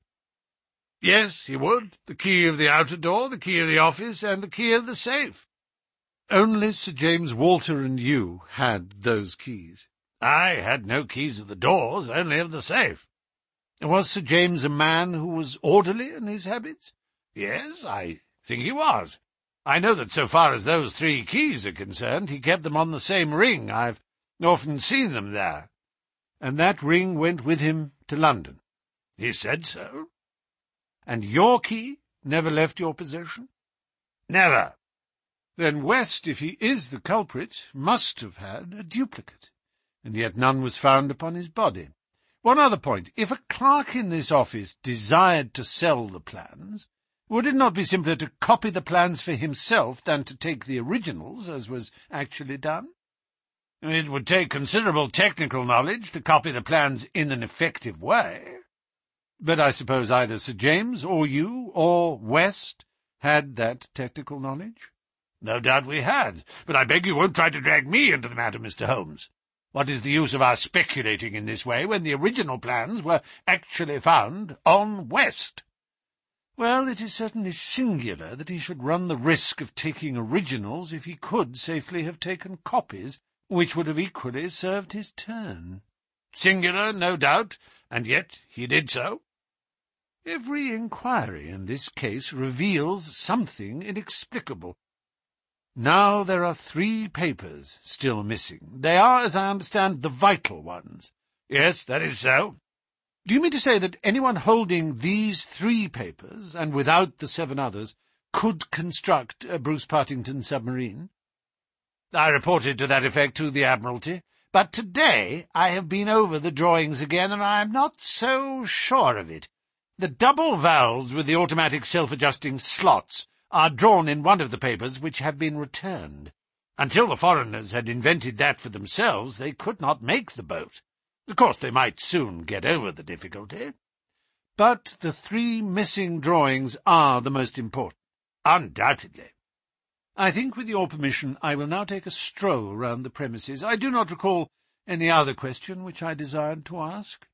"Yes, he would. The key of the outer door, the key of the office, and the key of the safe." "Only Sir James Walter and you had those keys?" "I had no keys of the doors, only of the safe." "Was Sir James a man who was orderly in his habits?" "Yes, I think he was. I know that so far as those three keys are concerned, he kept them on the same ring. I've often seen them there." "And that ring went with him to London?" "He said so." "And your key never left your possession?" "Never." "Then West, if he is the culprit, must have had a duplicate, and yet none was found upon his body. One other point. If a clerk in this office desired to sell the plans, would it not be simpler to copy the plans for himself than to take the originals, as was actually done?" "It would take considerable technical knowledge to copy the plans in an effective way." "But I suppose either Sir James, or you, or West had that technical knowledge?" "No doubt we had, but I beg you won't try to drag me into the matter, Mister Holmes. What is the use of our speculating in this way when the original plans were actually found on West?" "Well, it is certainly singular that he should run the risk of taking originals if he could safely have taken copies, which would have equally served his turn." "Singular, no doubt, and yet he did so." "Every inquiry in this case reveals something inexplicable. Now there are three papers still missing. They are, as I understand, the vital ones. Yes, that is so. Do you mean to say that anyone holding these three papers, and without the seven others, could construct a Bruce Partington submarine? I reported to that effect to the Admiralty, but today I have been over the drawings again, and I am not so sure of it. The double valves with the automatic self-adjusting slots are drawn in one of the papers which have been returned. Until the foreigners had invented that for themselves, they could not make the boat. Of course, they might soon get over the difficulty. But the three missing drawings are the most important. Undoubtedly. I think, with your permission, I will now take a stroll round the premises. I do not recall any other question which I desired to ask.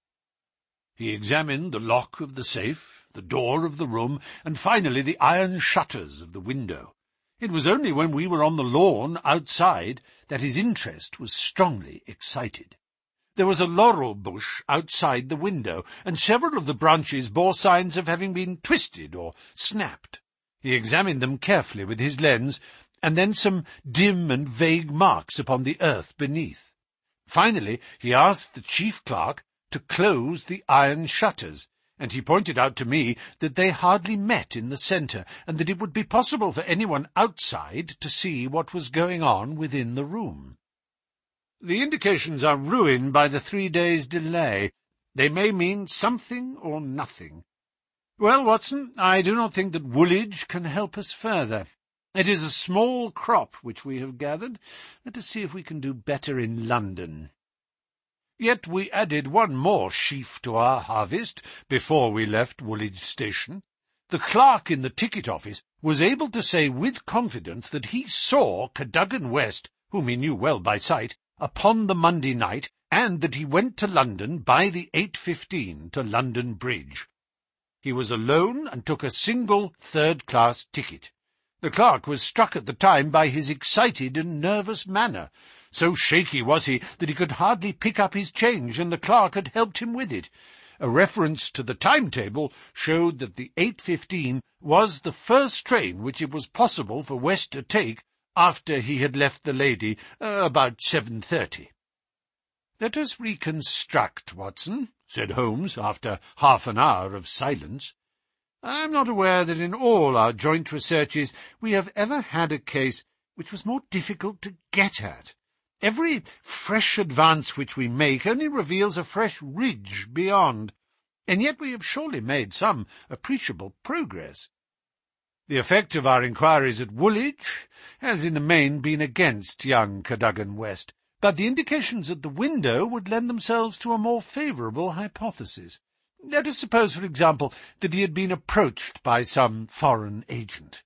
He examined the lock of the safe, the door of the room, and finally the iron shutters of the window. It was only when we were on the lawn outside that his interest was strongly excited. There was a laurel bush outside the window, and several of the branches bore signs of having been twisted or snapped. He examined them carefully with his lens, and then some dim and vague marks upon the earth beneath. Finally, he asked the chief clerk to close the iron shutters, and he pointed out to me that they hardly met in the centre, and that it would be possible for anyone outside to see what was going on within the room. The indications are ruined by the three days' delay. They may mean something or nothing. Well, Watson, I do not think that Woolwich can help us further. It is a small crop which we have gathered. Let us see if we can do better in London. Yet we added one more sheaf to our harvest before we left Woolwich Station. The clerk in the ticket office was able to say with confidence that he saw Cadogan West, whom he knew well by sight, upon the Monday night, and that he went to London by the eight fifteen to London Bridge. He was alone and took a single third-class ticket. The clerk was struck at the time by his excited and nervous manner. So shaky was he that he could hardly pick up his change, and the clerk had helped him with it. A reference to the timetable showed that the eight fifteen was the first train which it was possible for West to take after he had left the lady uh, about seven thirty. "Let us reconstruct, Watson," said Holmes, after half an hour of silence. "I am not aware that in all our joint researches we have ever had a case which was more difficult to get at. Every fresh advance which we make only reveals a fresh ridge beyond, and yet we have surely made some appreciable progress. The effect of our inquiries at Woolwich has in the main been against young Cadogan West, but the indications at the window would lend themselves to a more favourable hypothesis. Let us suppose, for example, that he had been approached by some foreign agent.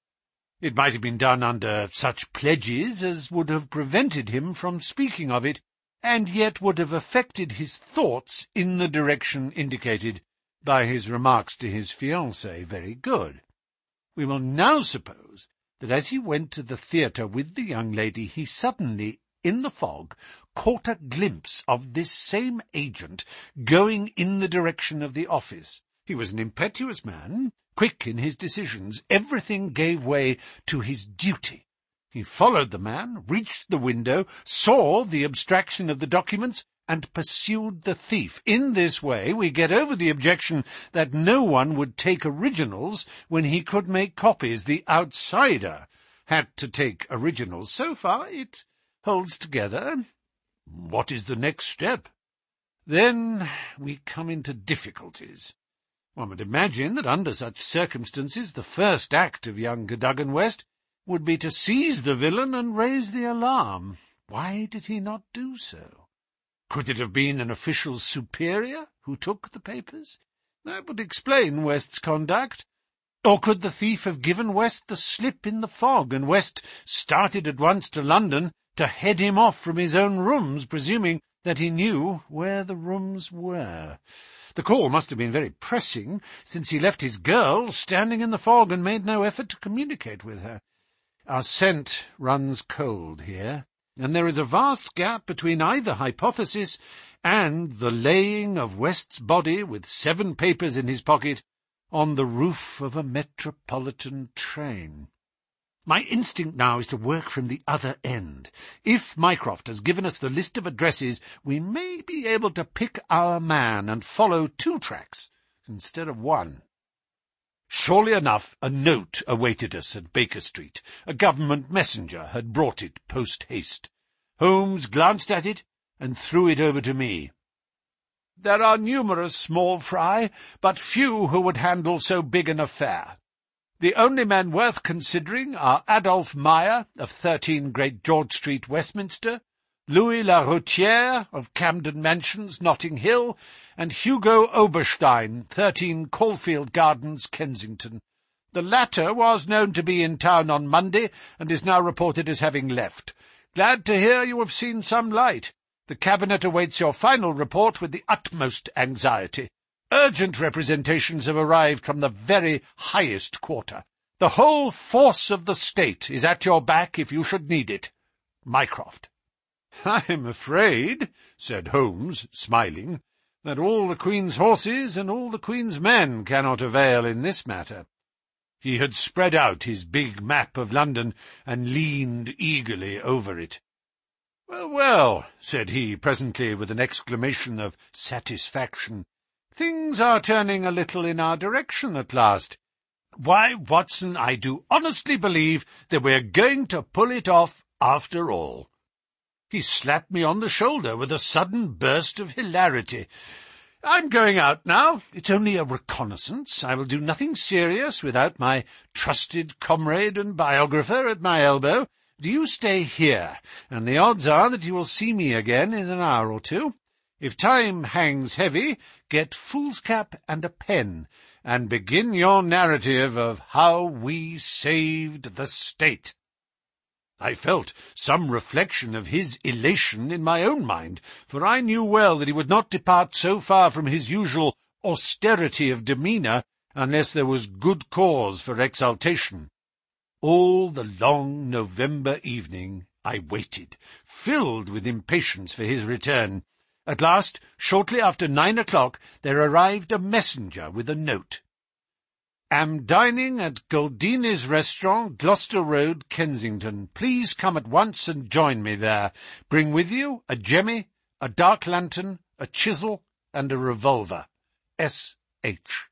It might have been done under such pledges as would have prevented him from speaking of it, and yet would have affected his thoughts in the direction indicated by his remarks to his fiancée. Very good. We will now suppose that as he went to the theatre with the young lady, he suddenly, in the fog, caught a glimpse of this same agent going in the direction of the office. He was an impetuous man, quick in his decisions. Everything gave way to his duty. He followed the man, reached the window, saw the abstraction of the documents, and pursued the thief. In this way we get over the objection that no one would take originals when he could make copies. The outsider had to take originals. So far it holds together. What is the next step? Then we come into difficulties. One would imagine that under such circumstances the first act of young Cadogan West would be to seize the villain and raise the alarm. Why did he not do so? Could it have been an official superior who took the papers? That would explain West's conduct. Or could the thief have given West the slip in the fog, and West started at once to London to head him off from his own rooms, presuming that he knew where the rooms were? The call must have been very pressing, since he left his girl standing in the fog and made no effort to communicate with her. Our scent runs cold here, and there is a vast gap between either hypothesis and the laying of West's body with seven papers in his pocket on the roof of a metropolitan train. My instinct now is to work from the other end. If Mycroft has given us the list of addresses, we may be able to pick our man and follow two tracks instead of one. Surely enough, a note awaited us at Baker Street. A government messenger had brought it post-haste. Holmes glanced at it and threw it over to me. "There are numerous small fry, but few who would handle so big an affair. The only men worth considering are Adolphe Meyer, of thirteen Great George Street, Westminster, Louis Laroutière, of Camden Mansions, Notting Hill, and Hugo Oberstein, thirteen Caulfield Gardens, Kensington. The latter was known to be in town on Monday, and is now reported as having left. Glad to hear you have seen some light. The Cabinet awaits your final report with the utmost anxiety. Urgent representations have arrived from the very highest quarter. The whole force of the state is at your back if you should need it. Mycroft." "I am afraid," said Holmes, smiling, "that all the Queen's horses and all the Queen's men cannot avail in this matter." He had spread out his big map of London and leaned eagerly over it. "Well, well," said he presently with an exclamation of satisfaction, "things are turning a little in our direction at last. Why, Watson, I do honestly believe that we're going to pull it off after all." He slapped me on the shoulder with a sudden burst of hilarity. "I'm going out now. It's only a reconnaissance. I will do nothing serious without my trusted comrade and biographer at my elbow. Do you stay here, and the odds are that you will see me again in an hour or two. If time hangs heavy, get foolscap and a pen, and begin your narrative of how we saved the state." I felt some reflection of his elation in my own mind, for I knew well that he would not depart so far from his usual austerity of demeanour unless there was good cause for exultation. All the long November evening I waited, filled with impatience for his return. At last, shortly after nine o'clock, there arrived a messenger with a note. "Am dining at Goldini's Restaurant, Gloucester Road, Kensington. Please come at once and join me there. Bring with you a jemmy, a dark lantern, a chisel, and a revolver. S H"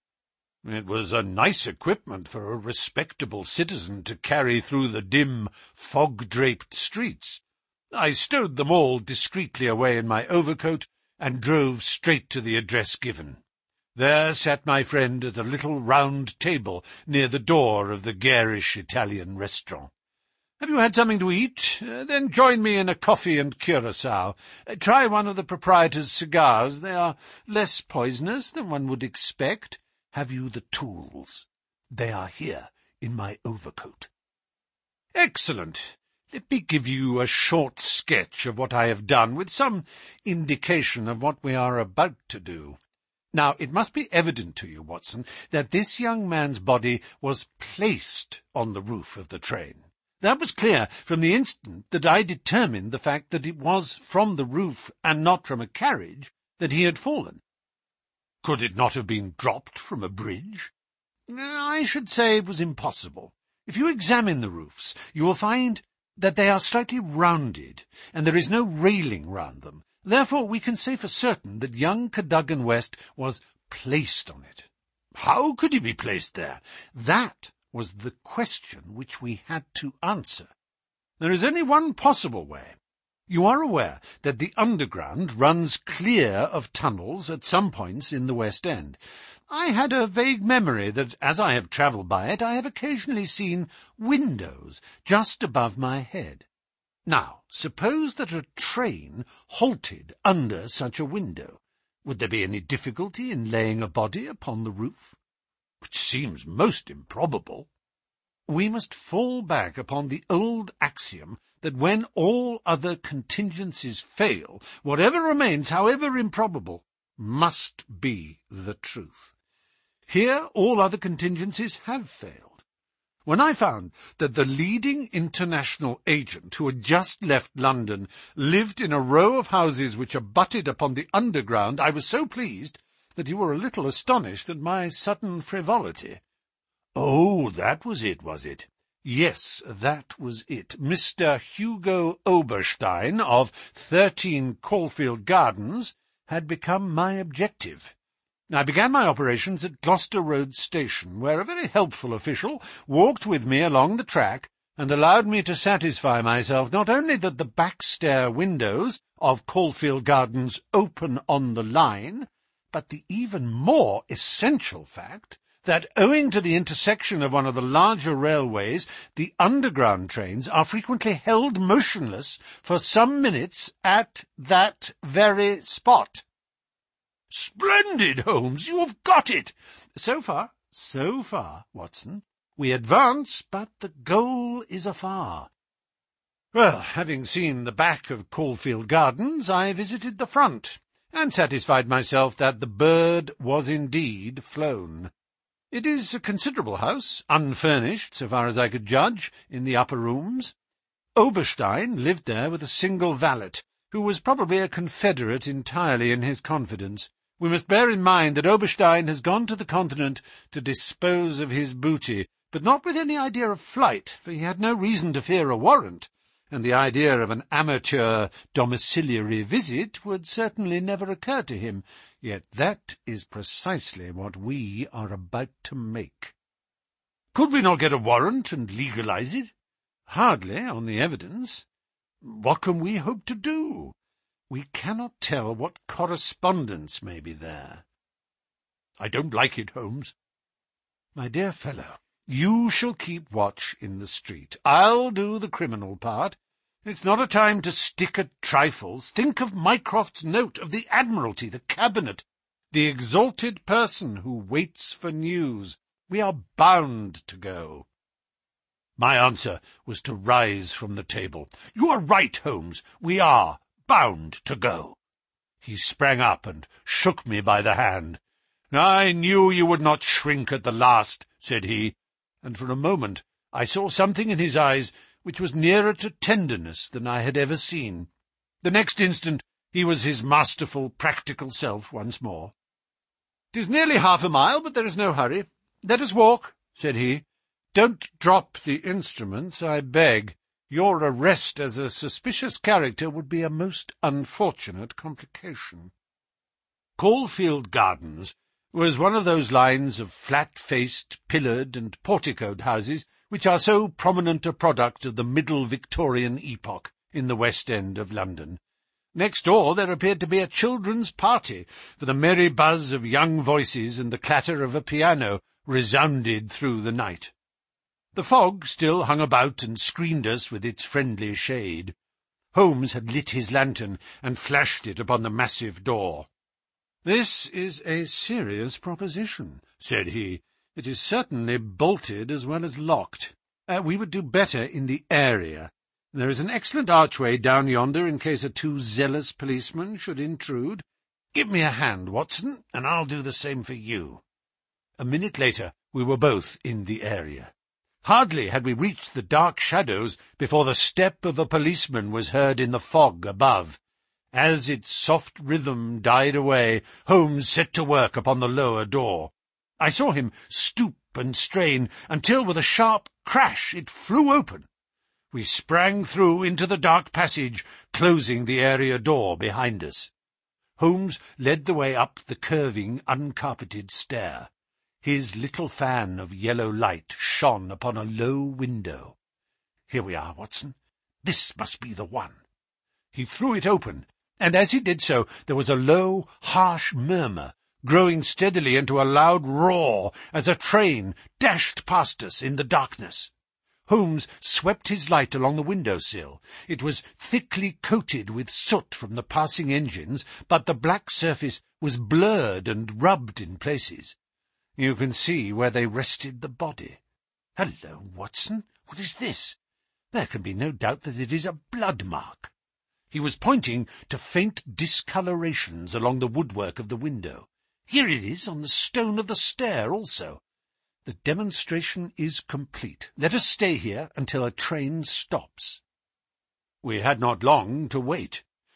It was a nice equipment for a respectable citizen to carry through the dim, fog-draped streets. I stowed them all discreetly away in my overcoat and drove straight to the address given. There sat my friend at a little round table near the door of the garish Italian restaurant. "Have you had something to eat? Uh, then join me in a coffee and curacao. Uh, try one of the proprietor's cigars. They are less poisonous than one would expect. Have you the tools? They are here in my overcoat." "Excellent. Let me give you a short sketch of what I have done, with some indication of what we are about to do. Now, it must be evident to you, Watson, that this young man's body was placed on the roof of the train. That was clear from the instant that I determined the fact that it was from the roof and not from a carriage that he had fallen. Could it not have been dropped from a bridge? I should say it was impossible. If you examine the roofs, you will find that they are slightly rounded, and there is no railing round them. Therefore, we can say for certain that young Cadogan West was placed on it. How could he be placed there? That was the question which we had to answer. There is only one possible way. You are aware that the Underground runs clear of tunnels at some points in the West End. I had a vague memory that, as I have travelled by it, I have occasionally seen windows just above my head. Now, suppose that a train halted under such a window. Would there be any difficulty in laying a body upon the roof? Which seems most improbable. We must fall back upon the old axiom that when all other contingencies fail, whatever remains, however improbable, must be the truth. Here all other contingencies have failed. When I found that the leading international agent who had just left London lived in a row of houses which abutted upon the Underground, I was so pleased that you were a little astonished at my sudden frivolity. Oh, that was it, was it? Yes, that was it. Mister Hugo Oberstein of thirteen Caulfield Gardens had become my objective. I began my operations at Gloucester Road Station, where a very helpful official walked with me along the track and allowed me to satisfy myself not only that the back stair windows of Caulfield Gardens open on the line, but the even more essential fact that, owing to the intersection of one of the larger railways, the underground trains are frequently held motionless for some minutes at that very spot. "Splendid, Holmes! You have got it!" "So far, so far, Watson. We advance, but the goal is afar." Well, having seen the back of Caulfield Gardens, I visited the front, and satisfied myself that the bird was indeed flown. It is a considerable house, unfurnished, so far as I could judge, in the upper rooms. Oberstein lived there with a single valet, who was probably a confederate entirely in his confidence. We must bear in mind that Oberstein has gone to the continent to dispose of his booty, but not with any idea of flight, for he had no reason to fear a warrant, and the idea of an amateur domiciliary visit would certainly never occur to him. Yet that is precisely what we are about to make. Could we not get a warrant and legalize it? Hardly, on the evidence. What can we hope to do? We cannot tell what correspondence may be there. I don't like it, Holmes. My dear fellow, you shall keep watch in the street. I'll do the criminal part. It's not a time to stick at trifles. Think of Mycroft's note, of the Admiralty, the Cabinet, the exalted person who waits for news. We are bound to go. My answer was to rise from the table. You are right, Holmes. We are bound to go. He sprang up and shook me by the hand. I knew you would not shrink at the last, said he, and for a moment I saw something in his eyes which was nearer to tenderness than I had ever seen. The next instant he was his masterful, practical self once more. "'Tis nearly half a mile, but there is no hurry. Let us walk," said he. "Don't drop the instruments, I beg. Your arrest as a suspicious character would be a most unfortunate complication." Caulfield Gardens was one of those lines of flat-faced, pillared and porticoed houses which are so prominent a product of the middle Victorian epoch in the West End of London. Next door there appeared to be a children's party, for the merry buzz of young voices and the clatter of a piano resounded through the night. The fog still hung about and screened us with its friendly shade. Holmes had lit his lantern and flashed it upon the massive door. "This is a serious proposition," said he. "It is certainly bolted as well as locked. Uh, we would do better in the area. There is an excellent archway down yonder in case a too zealous policeman should intrude. Give me a hand, Watson, and I'll do the same for you." A minute later we were both in the area. Hardly had we reached the dark shadows before the step of a policeman was heard in the fog above. As its soft rhythm died away, Holmes set to work upon the lower door. I saw him stoop and strain until, with a sharp crash, it flew open. We sprang through into the dark passage, closing the area door behind us. Holmes led the way up the curving, uncarpeted stair. His little fan of yellow light shone upon a low window. "Here we are, Watson. This must be the one." He threw it open, and as he did so there was a low, harsh murmur, growing steadily into a loud roar as a train dashed past us in the darkness. Holmes swept his light along the window-sill. It was thickly coated with soot from the passing engines, but the black surface was blurred and rubbed in places. You can see where they rested the body. "Hello, Watson, what is this? There can be no doubt that it is a blood mark." He was pointing to faint discolorations along the woodwork of the window. "Here it is on the stone of the stair also. The demonstration is complete. Let us stay here until a train stops." We had not long to wait.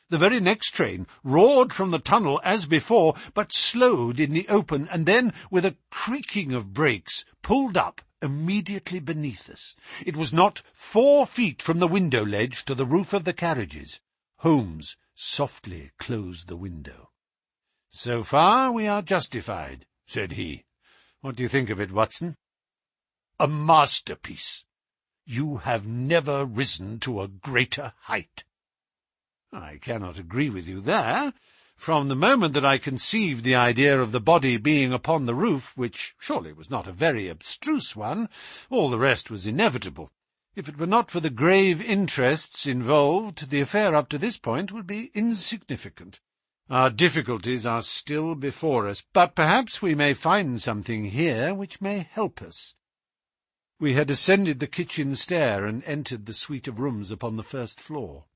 The very next train roared from the tunnel as before, but slowed in the open, and then, with a creaking of brakes, pulled up immediately beneath us. It was not four feet from the window ledge to the roof of the carriages. Holmes softly closed the window. "So far we are justified," said he. "What do you think of it, Watson?" "A masterpiece. You have never risen to a greater height." "I cannot agree with you there. From the moment that I conceived the idea of the body being upon the roof, which surely was not a very abstruse one, all the rest was inevitable. If it were not for the grave interests involved, the affair up to this point would be insignificant. Our difficulties are still before us, but perhaps we may find something here which may help us." We had ascended the kitchen stair and entered the suite of rooms upon the first floor.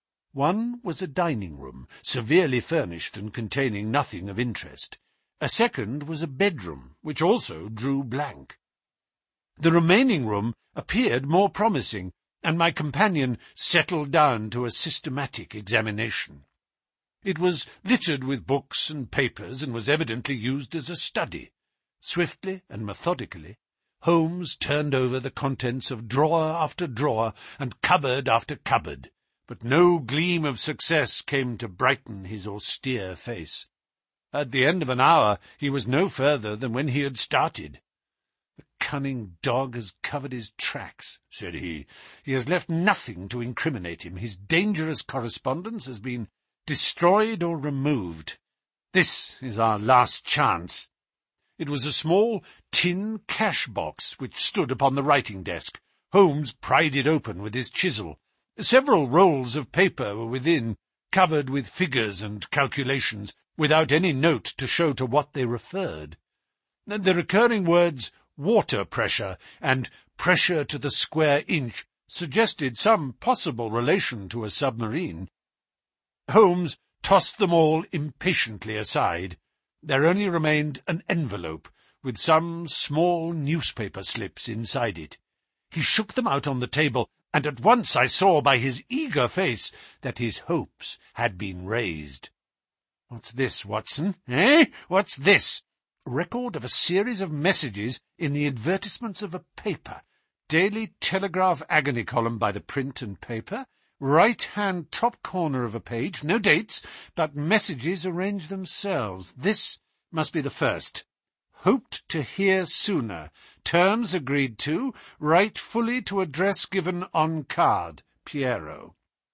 One was a dining-room, severely furnished and containing nothing of interest. A second was a bedroom, which also drew blank. The remaining room appeared more promising, and my companion settled down to a systematic examination. It was littered with books and papers, and was evidently used as a study. Swiftly and methodically, Holmes turned over the contents of drawer after drawer and cupboard after cupboard, but no gleam of success came to brighten his austere face. At the end of an hour he was no further than when he had started. "The cunning dog has covered his tracks," said he. "He has left nothing to incriminate him. His dangerous correspondence has been destroyed or removed. This is our last chance." It was a small tin cash-box which stood upon the writing-desk. Holmes pried it open with his chisel. Several rolls of paper were within, covered with figures and calculations, without any note to show to what they referred. The recurring words water pressure and pressure to the square inch suggested some possible relation to a submarine. Holmes tossed them all impatiently aside. There only remained an envelope, with some small newspaper slips inside it. He shook them out on the table, and at once I saw by his eager face that his hopes had been raised. "What's this, Watson? Eh? What's this?" "Record of a series of messages in the advertisements of a paper. Daily Telegraph agony column by the print and paper. Right-hand top corner of a page. No dates, but messages arranged themselves. This must be the first. Hoped to hear sooner. Terms agreed to. Write fully to address given on card. Piero.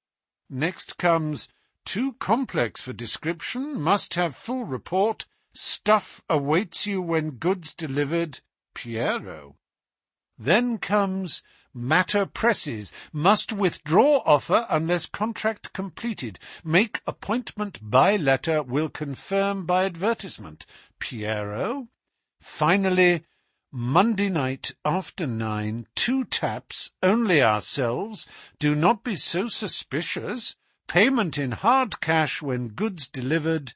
Next comes, too complex for description. Must have full report. Stuff awaits you when goods delivered. Piero. Then comes, matter presses. Must withdraw offer unless contract completed. Make appointment by letter. Will confirm by advertisement. Piero. Finally, Monday night after nine, two taps, only ourselves. Do not be so suspicious. Payment in hard cash when goods delivered.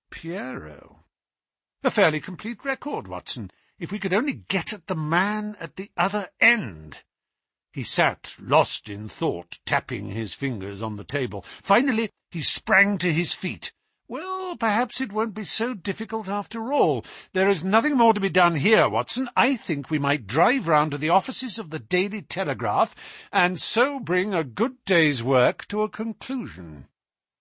Piero. A fairly complete record, Watson, if we could only get at the man at the other end. He sat, lost in thought, tapping his fingers on the table. Finally, he sprang to his feet. "Well, perhaps it won't be so difficult after all. There is nothing more to be done here, Watson. I think we might drive round to the offices of the Daily Telegraph, and so bring a good day's work to a conclusion."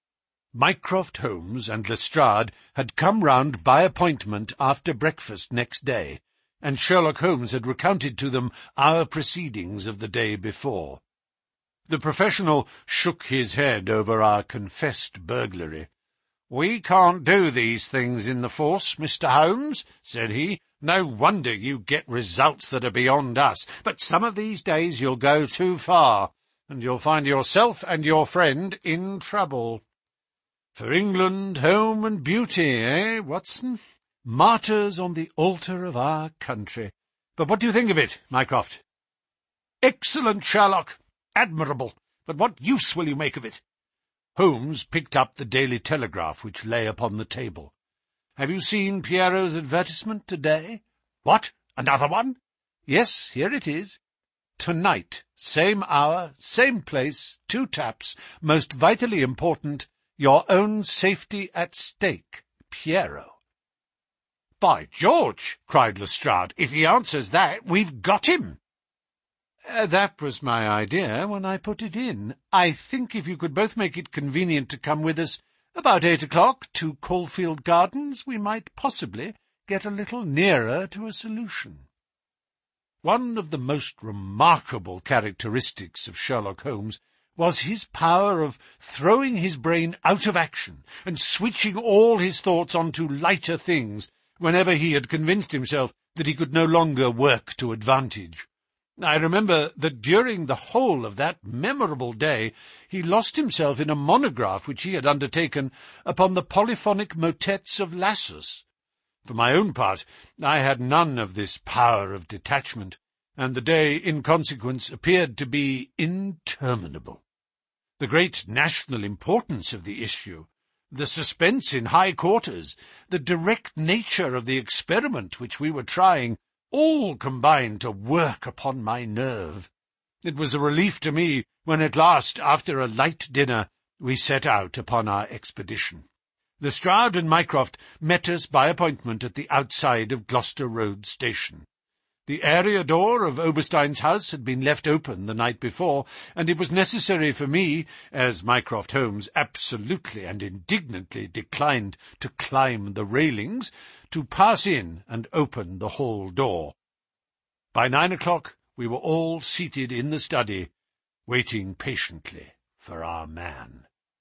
Mycroft Holmes and Lestrade had come round by appointment after breakfast next day, and Sherlock Holmes had recounted to them our proceedings of the day before. The professional shook his head over our confessed burglary. "We can't do these things in the force, Mister Holmes," said he. "No wonder you get results that are beyond us. But some of these days you'll go too far, and you'll find yourself and your friend in trouble. For England, home and beauty, eh, Watson? Martyrs on the altar of our country. But what do you think of it, Mycroft?" "Excellent, Sherlock. Admirable. But what use will you make of it?" Holmes picked up the Daily Telegraph which lay upon the table. "Have you seen Piero's advertisement today?" "What? Another one?" "Yes, here it is. Tonight, same hour, same place, two taps, most vitally important, Your own safety at stake, Piero." "By George," cried Lestrade, "if he answers that, we've got him." Uh, that was my idea when I put it in. I think if you could both make it convenient to come with us about eight o'clock to Caulfield Gardens, we might possibly get a little nearer to a solution." One of the most remarkable characteristics of Sherlock Holmes was his power of throwing his brain out of action and switching all his thoughts onto lighter things whenever he had convinced himself that he could no longer work to advantage. I remember that during the whole of that memorable day he lost himself in a monograph which he had undertaken upon the polyphonic motets of Lassus. For my own part, I had none of this power of detachment, and the day, in consequence, appeared to be interminable. The great national importance of the issue, the suspense in high quarters, the direct nature of the experiment which we were trying, all combined to work upon my nerve. It was a relief to me when at last, after a light dinner, we set out upon our expedition. Lestrade and Mycroft met us by appointment at the outside of Gloucester Road Station. The area door of Oberstein's house had been left open the night before, and it was necessary for me, as Mycroft Holmes absolutely and indignantly declined to climb the railings, to pass in and open the hall door. By nine o'clock we were all seated in the study, waiting patiently for our man.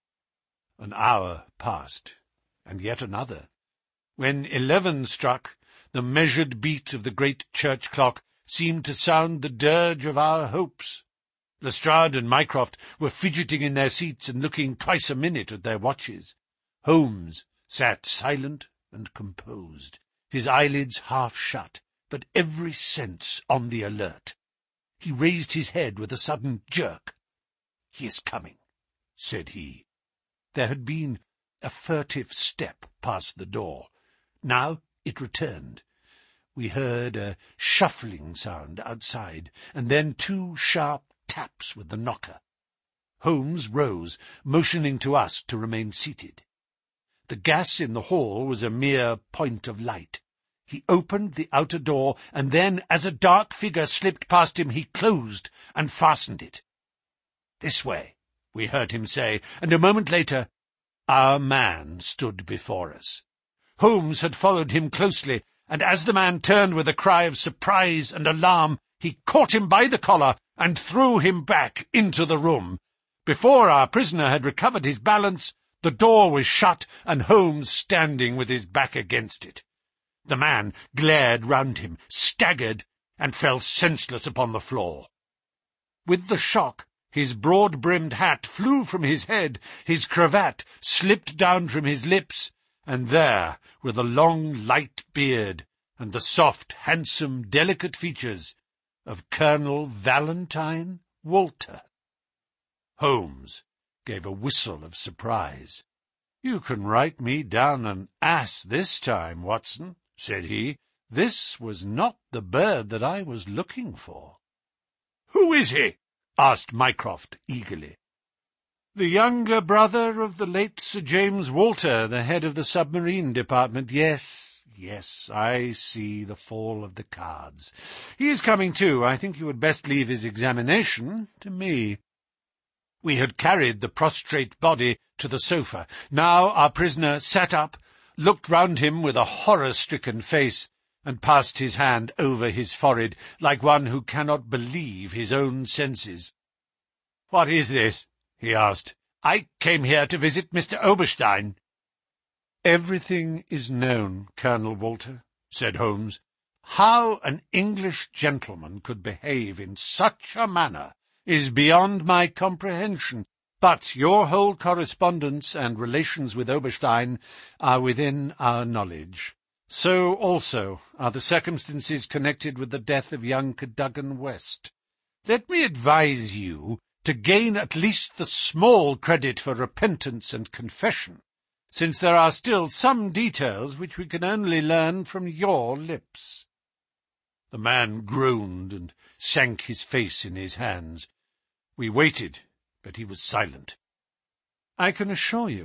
An hour passed, and yet another. When eleven struck, the measured beat of the great church clock seemed to sound the dirge of our hopes. Lestrade and Mycroft were fidgeting in their seats and looking twice a minute at their watches. Holmes sat silent and composed, his eyelids half shut, but every sense on the alert. He raised his head with a sudden jerk. "He is coming," said he. There had been a furtive step past the door. Now it returned. We heard a shuffling sound outside, and then two sharp taps with the knocker. Holmes rose, motioning to us to remain seated. The gas in the hall was a mere point of light. He opened the outer door, and then, as a dark figure slipped past him, he closed and fastened it. "This way," we heard him say, and a moment later our man stood before us. Holmes had followed him closely, and as the man turned with a cry of surprise and alarm, he caught him by the collar and threw him back into the room. Before our prisoner had recovered his balance, the door was shut and Holmes standing with his back against it. The man glared round him, staggered, and fell senseless upon the floor. With the shock, his broad-brimmed hat flew from his head, his cravat slipped down from his lips, and there were the long, light beard and the soft, handsome, delicate features of Colonel Valentine Walter. Holmes gave a whistle of surprise. "You can write me down an ass this time, Watson," said he. "This was not the bird that I was looking for." "Who is he?" asked Mycroft eagerly. "The younger brother of the late Sir James Walter, the head of the submarine department. Yes, yes, I see the fall of the cards. He is coming too. I think you had best leave his examination to me." We had carried the prostrate body to the sofa. Now our prisoner sat up, looked round him with a horror-stricken face, and passed his hand over his forehead like one who cannot believe his own senses. "What is this?" he asked. "I came here to visit Mister Oberstein." "Everything is known, Colonel Walter," said Holmes. "How an English gentleman could behave in such a manner is beyond my comprehension, but your whole correspondence and relations with Oberstein are within our knowledge. So also are the circumstances connected with the death of young Cadogan West. Let me advise you to gain at least the small credit for repentance and confession, since there are still some details which we can only learn from your lips." The man groaned and sank his face in his hands. We waited, but he was silent. "I can assure you,"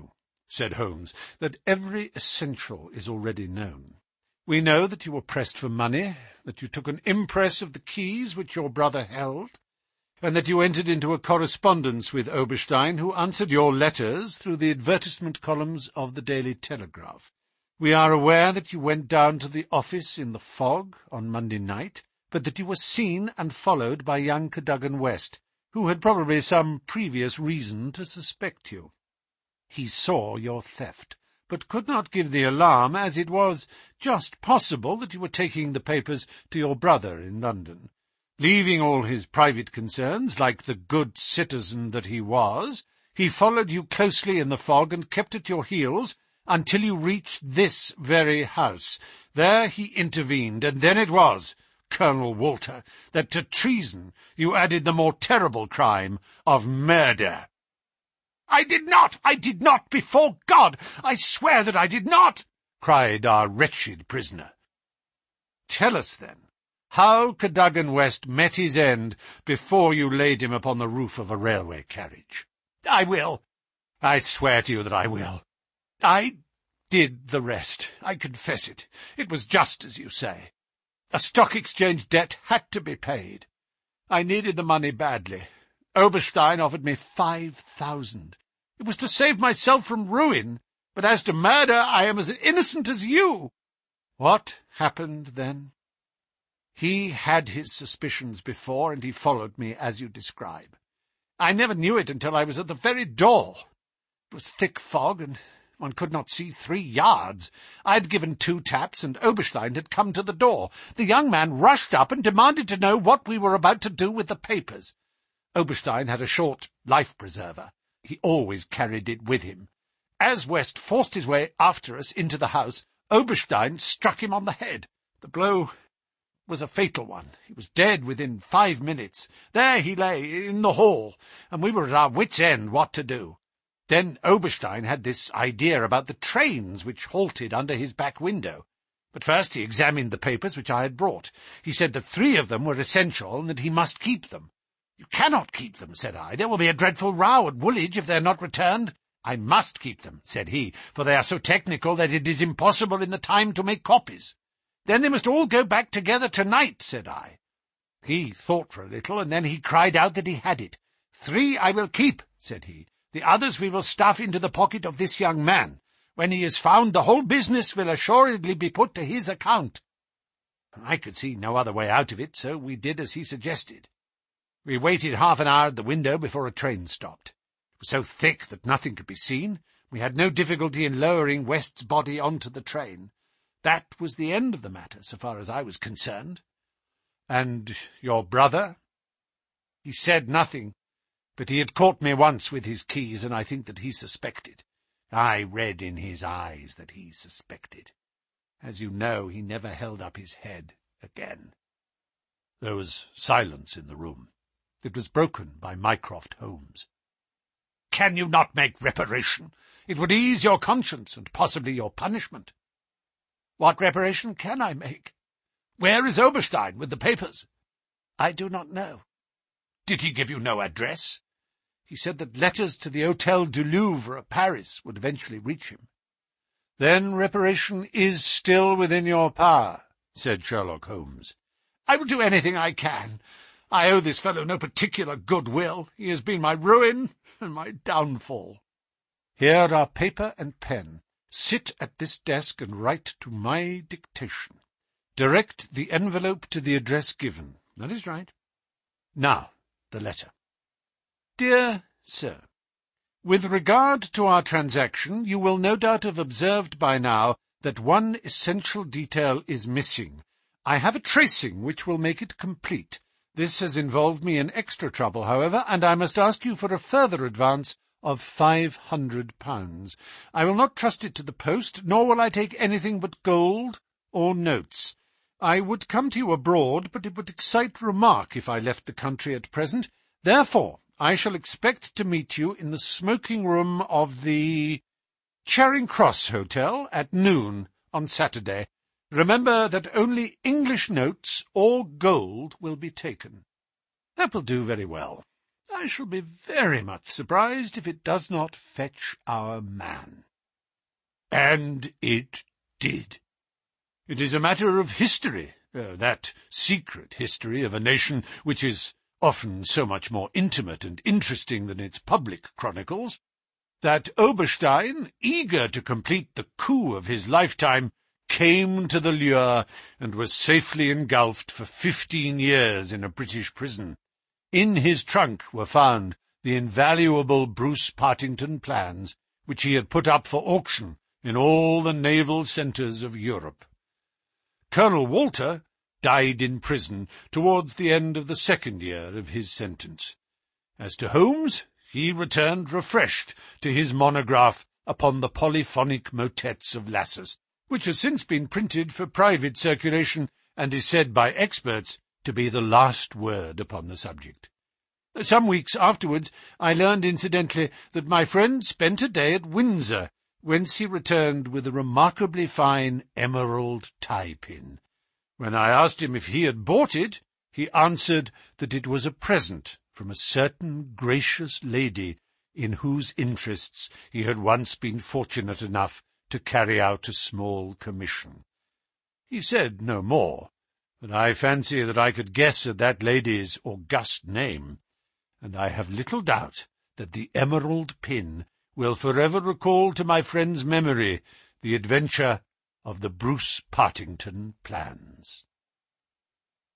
said Holmes, "that every essential is already known. We know that you were pressed for money, that you took an impress of the keys which your brother held, and that you entered into a correspondence with Oberstein, who answered your letters through the advertisement columns of the Daily Telegraph. We are aware that you went down to the office in the fog on Monday night, but that you were seen and followed by young Cadogan West, who had probably some previous reason to suspect you. He saw your theft, but could not give the alarm, as it was just possible that you were taking the papers to your brother in London. Leaving all his private concerns, like the good citizen that he was, he followed you closely in the fog and kept at your heels until you reached this very house. There he intervened, and then it was, Colonel Walter, that to treason you added the more terrible crime of murder." "I did not! I did not! Before God! I swear that I did not!" cried our wretched prisoner. "Tell us, then, how Cadogan West met his end before you laid him upon the roof of a railway carriage." "I will. I swear to you that I will. I did the rest. I confess it. It was just as you say. A stock exchange debt had to be paid. I needed the money badly. Oberstein offered me five thousand. It was to save myself from ruin, but as to murder, I am as innocent as you." "What happened then?" "He had his suspicions before, and he followed me as you describe. I never knew it until I was at the very door. It was thick fog, and one could not see three yards. I had given two taps, and Oberstein had come to the door. The young man rushed up and demanded to know what we were about to do with the papers. Oberstein had a short life-preserver. He always carried it with him. As West forced his way after us into the house, Oberstein struck him on the head. The blow was a fatal one. He was dead within five minutes. There he lay, in the hall, and we were at our wits' end what to do. Then Oberstein had this idea about the trains which halted under his back window. But first he examined the papers which I had brought. He said that three of them were essential, and that he must keep them. "You cannot keep them," said I. "There will be a dreadful row at Woolwich if they are not returned." "I must keep them," said he, "for they are so technical that it is impossible in the time to make copies." "Then they must all go back together tonight," said I. He thought for a little, and then he cried out that he had it. "Three I will keep," said he. "The others we will stuff into the pocket of this young man. When he is found, the whole business will assuredly be put to his account." I could see no other way out of it, so we did as he suggested. We waited half an hour at the window before a train stopped. It was so thick that nothing could be seen. We had no difficulty in lowering West's body onto the train. That was the end of the matter, so far as I was concerned. "And your brother?" "He said nothing, but he had caught me once with his keys, and I think that he suspected. I read in his eyes that he suspected. As you know, he never held up his head again." There was silence in the room. It was broken by Mycroft Holmes. "Can you not make reparation? It would ease your conscience, and possibly your punishment." "What reparation can I make?" "Where is Oberstein with the papers?" "I do not know." "Did he give you no address?" "He said that letters to the Hôtel du Louvre, Paris, would eventually reach him." "Then reparation is still within your power," said Sherlock Holmes. "I will do anything I can. I owe this fellow no particular goodwill. He has been my ruin and my downfall." "Here are paper and pen. Sit at this desk and write to my dictation. Direct the envelope to the address given. That is right. Now, the letter. Dear Sir, with regard to our transaction, you will no doubt have observed by now that one essential detail is missing. I have a tracing which will make it complete. This has involved me in extra trouble, however, and I must ask you for a further advance of five hundred pounds. I will not trust it to the post, nor will I take anything but gold or notes. I would come to you abroad, but it would excite remark if I left the country at present. Therefore, I shall expect to meet you in the smoking-room of the Charing Cross Hotel at noon on Saturday. Remember that only English notes or gold will be taken." "That will do very well. I shall be very much surprised if it does not fetch our man." And it did. It is a matter of history, uh, that secret history of a nation which is often so much more intimate and interesting than its public chronicles, that Oberstein, eager to complete the coup of his lifetime, came to the lure and was safely engulfed for fifteen years in a British prison. In his trunk were found the invaluable Bruce Partington plans, which he had put up for auction in all the naval centres of Europe. Colonel Walter died in prison towards the end of the second year of his sentence. As to Holmes, he returned refreshed to his monograph upon the polyphonic motets of Lassus, which has since been printed for private circulation and is said by experts to be the last word upon the subject. Some weeks afterwards I learned incidentally that my friend spent a day at Windsor, whence he returned with a remarkably fine emerald tie-pin. When I asked him if he had bought it, he answered that it was a present from a certain gracious lady in whose interests he had once been fortunate enough to carry out a small commission. He said no more, but I fancy that I could guess at that lady's august name, and I have little doubt that the emerald pin will forever recall to my friend's memory the adventure of the Bruce Partington plans.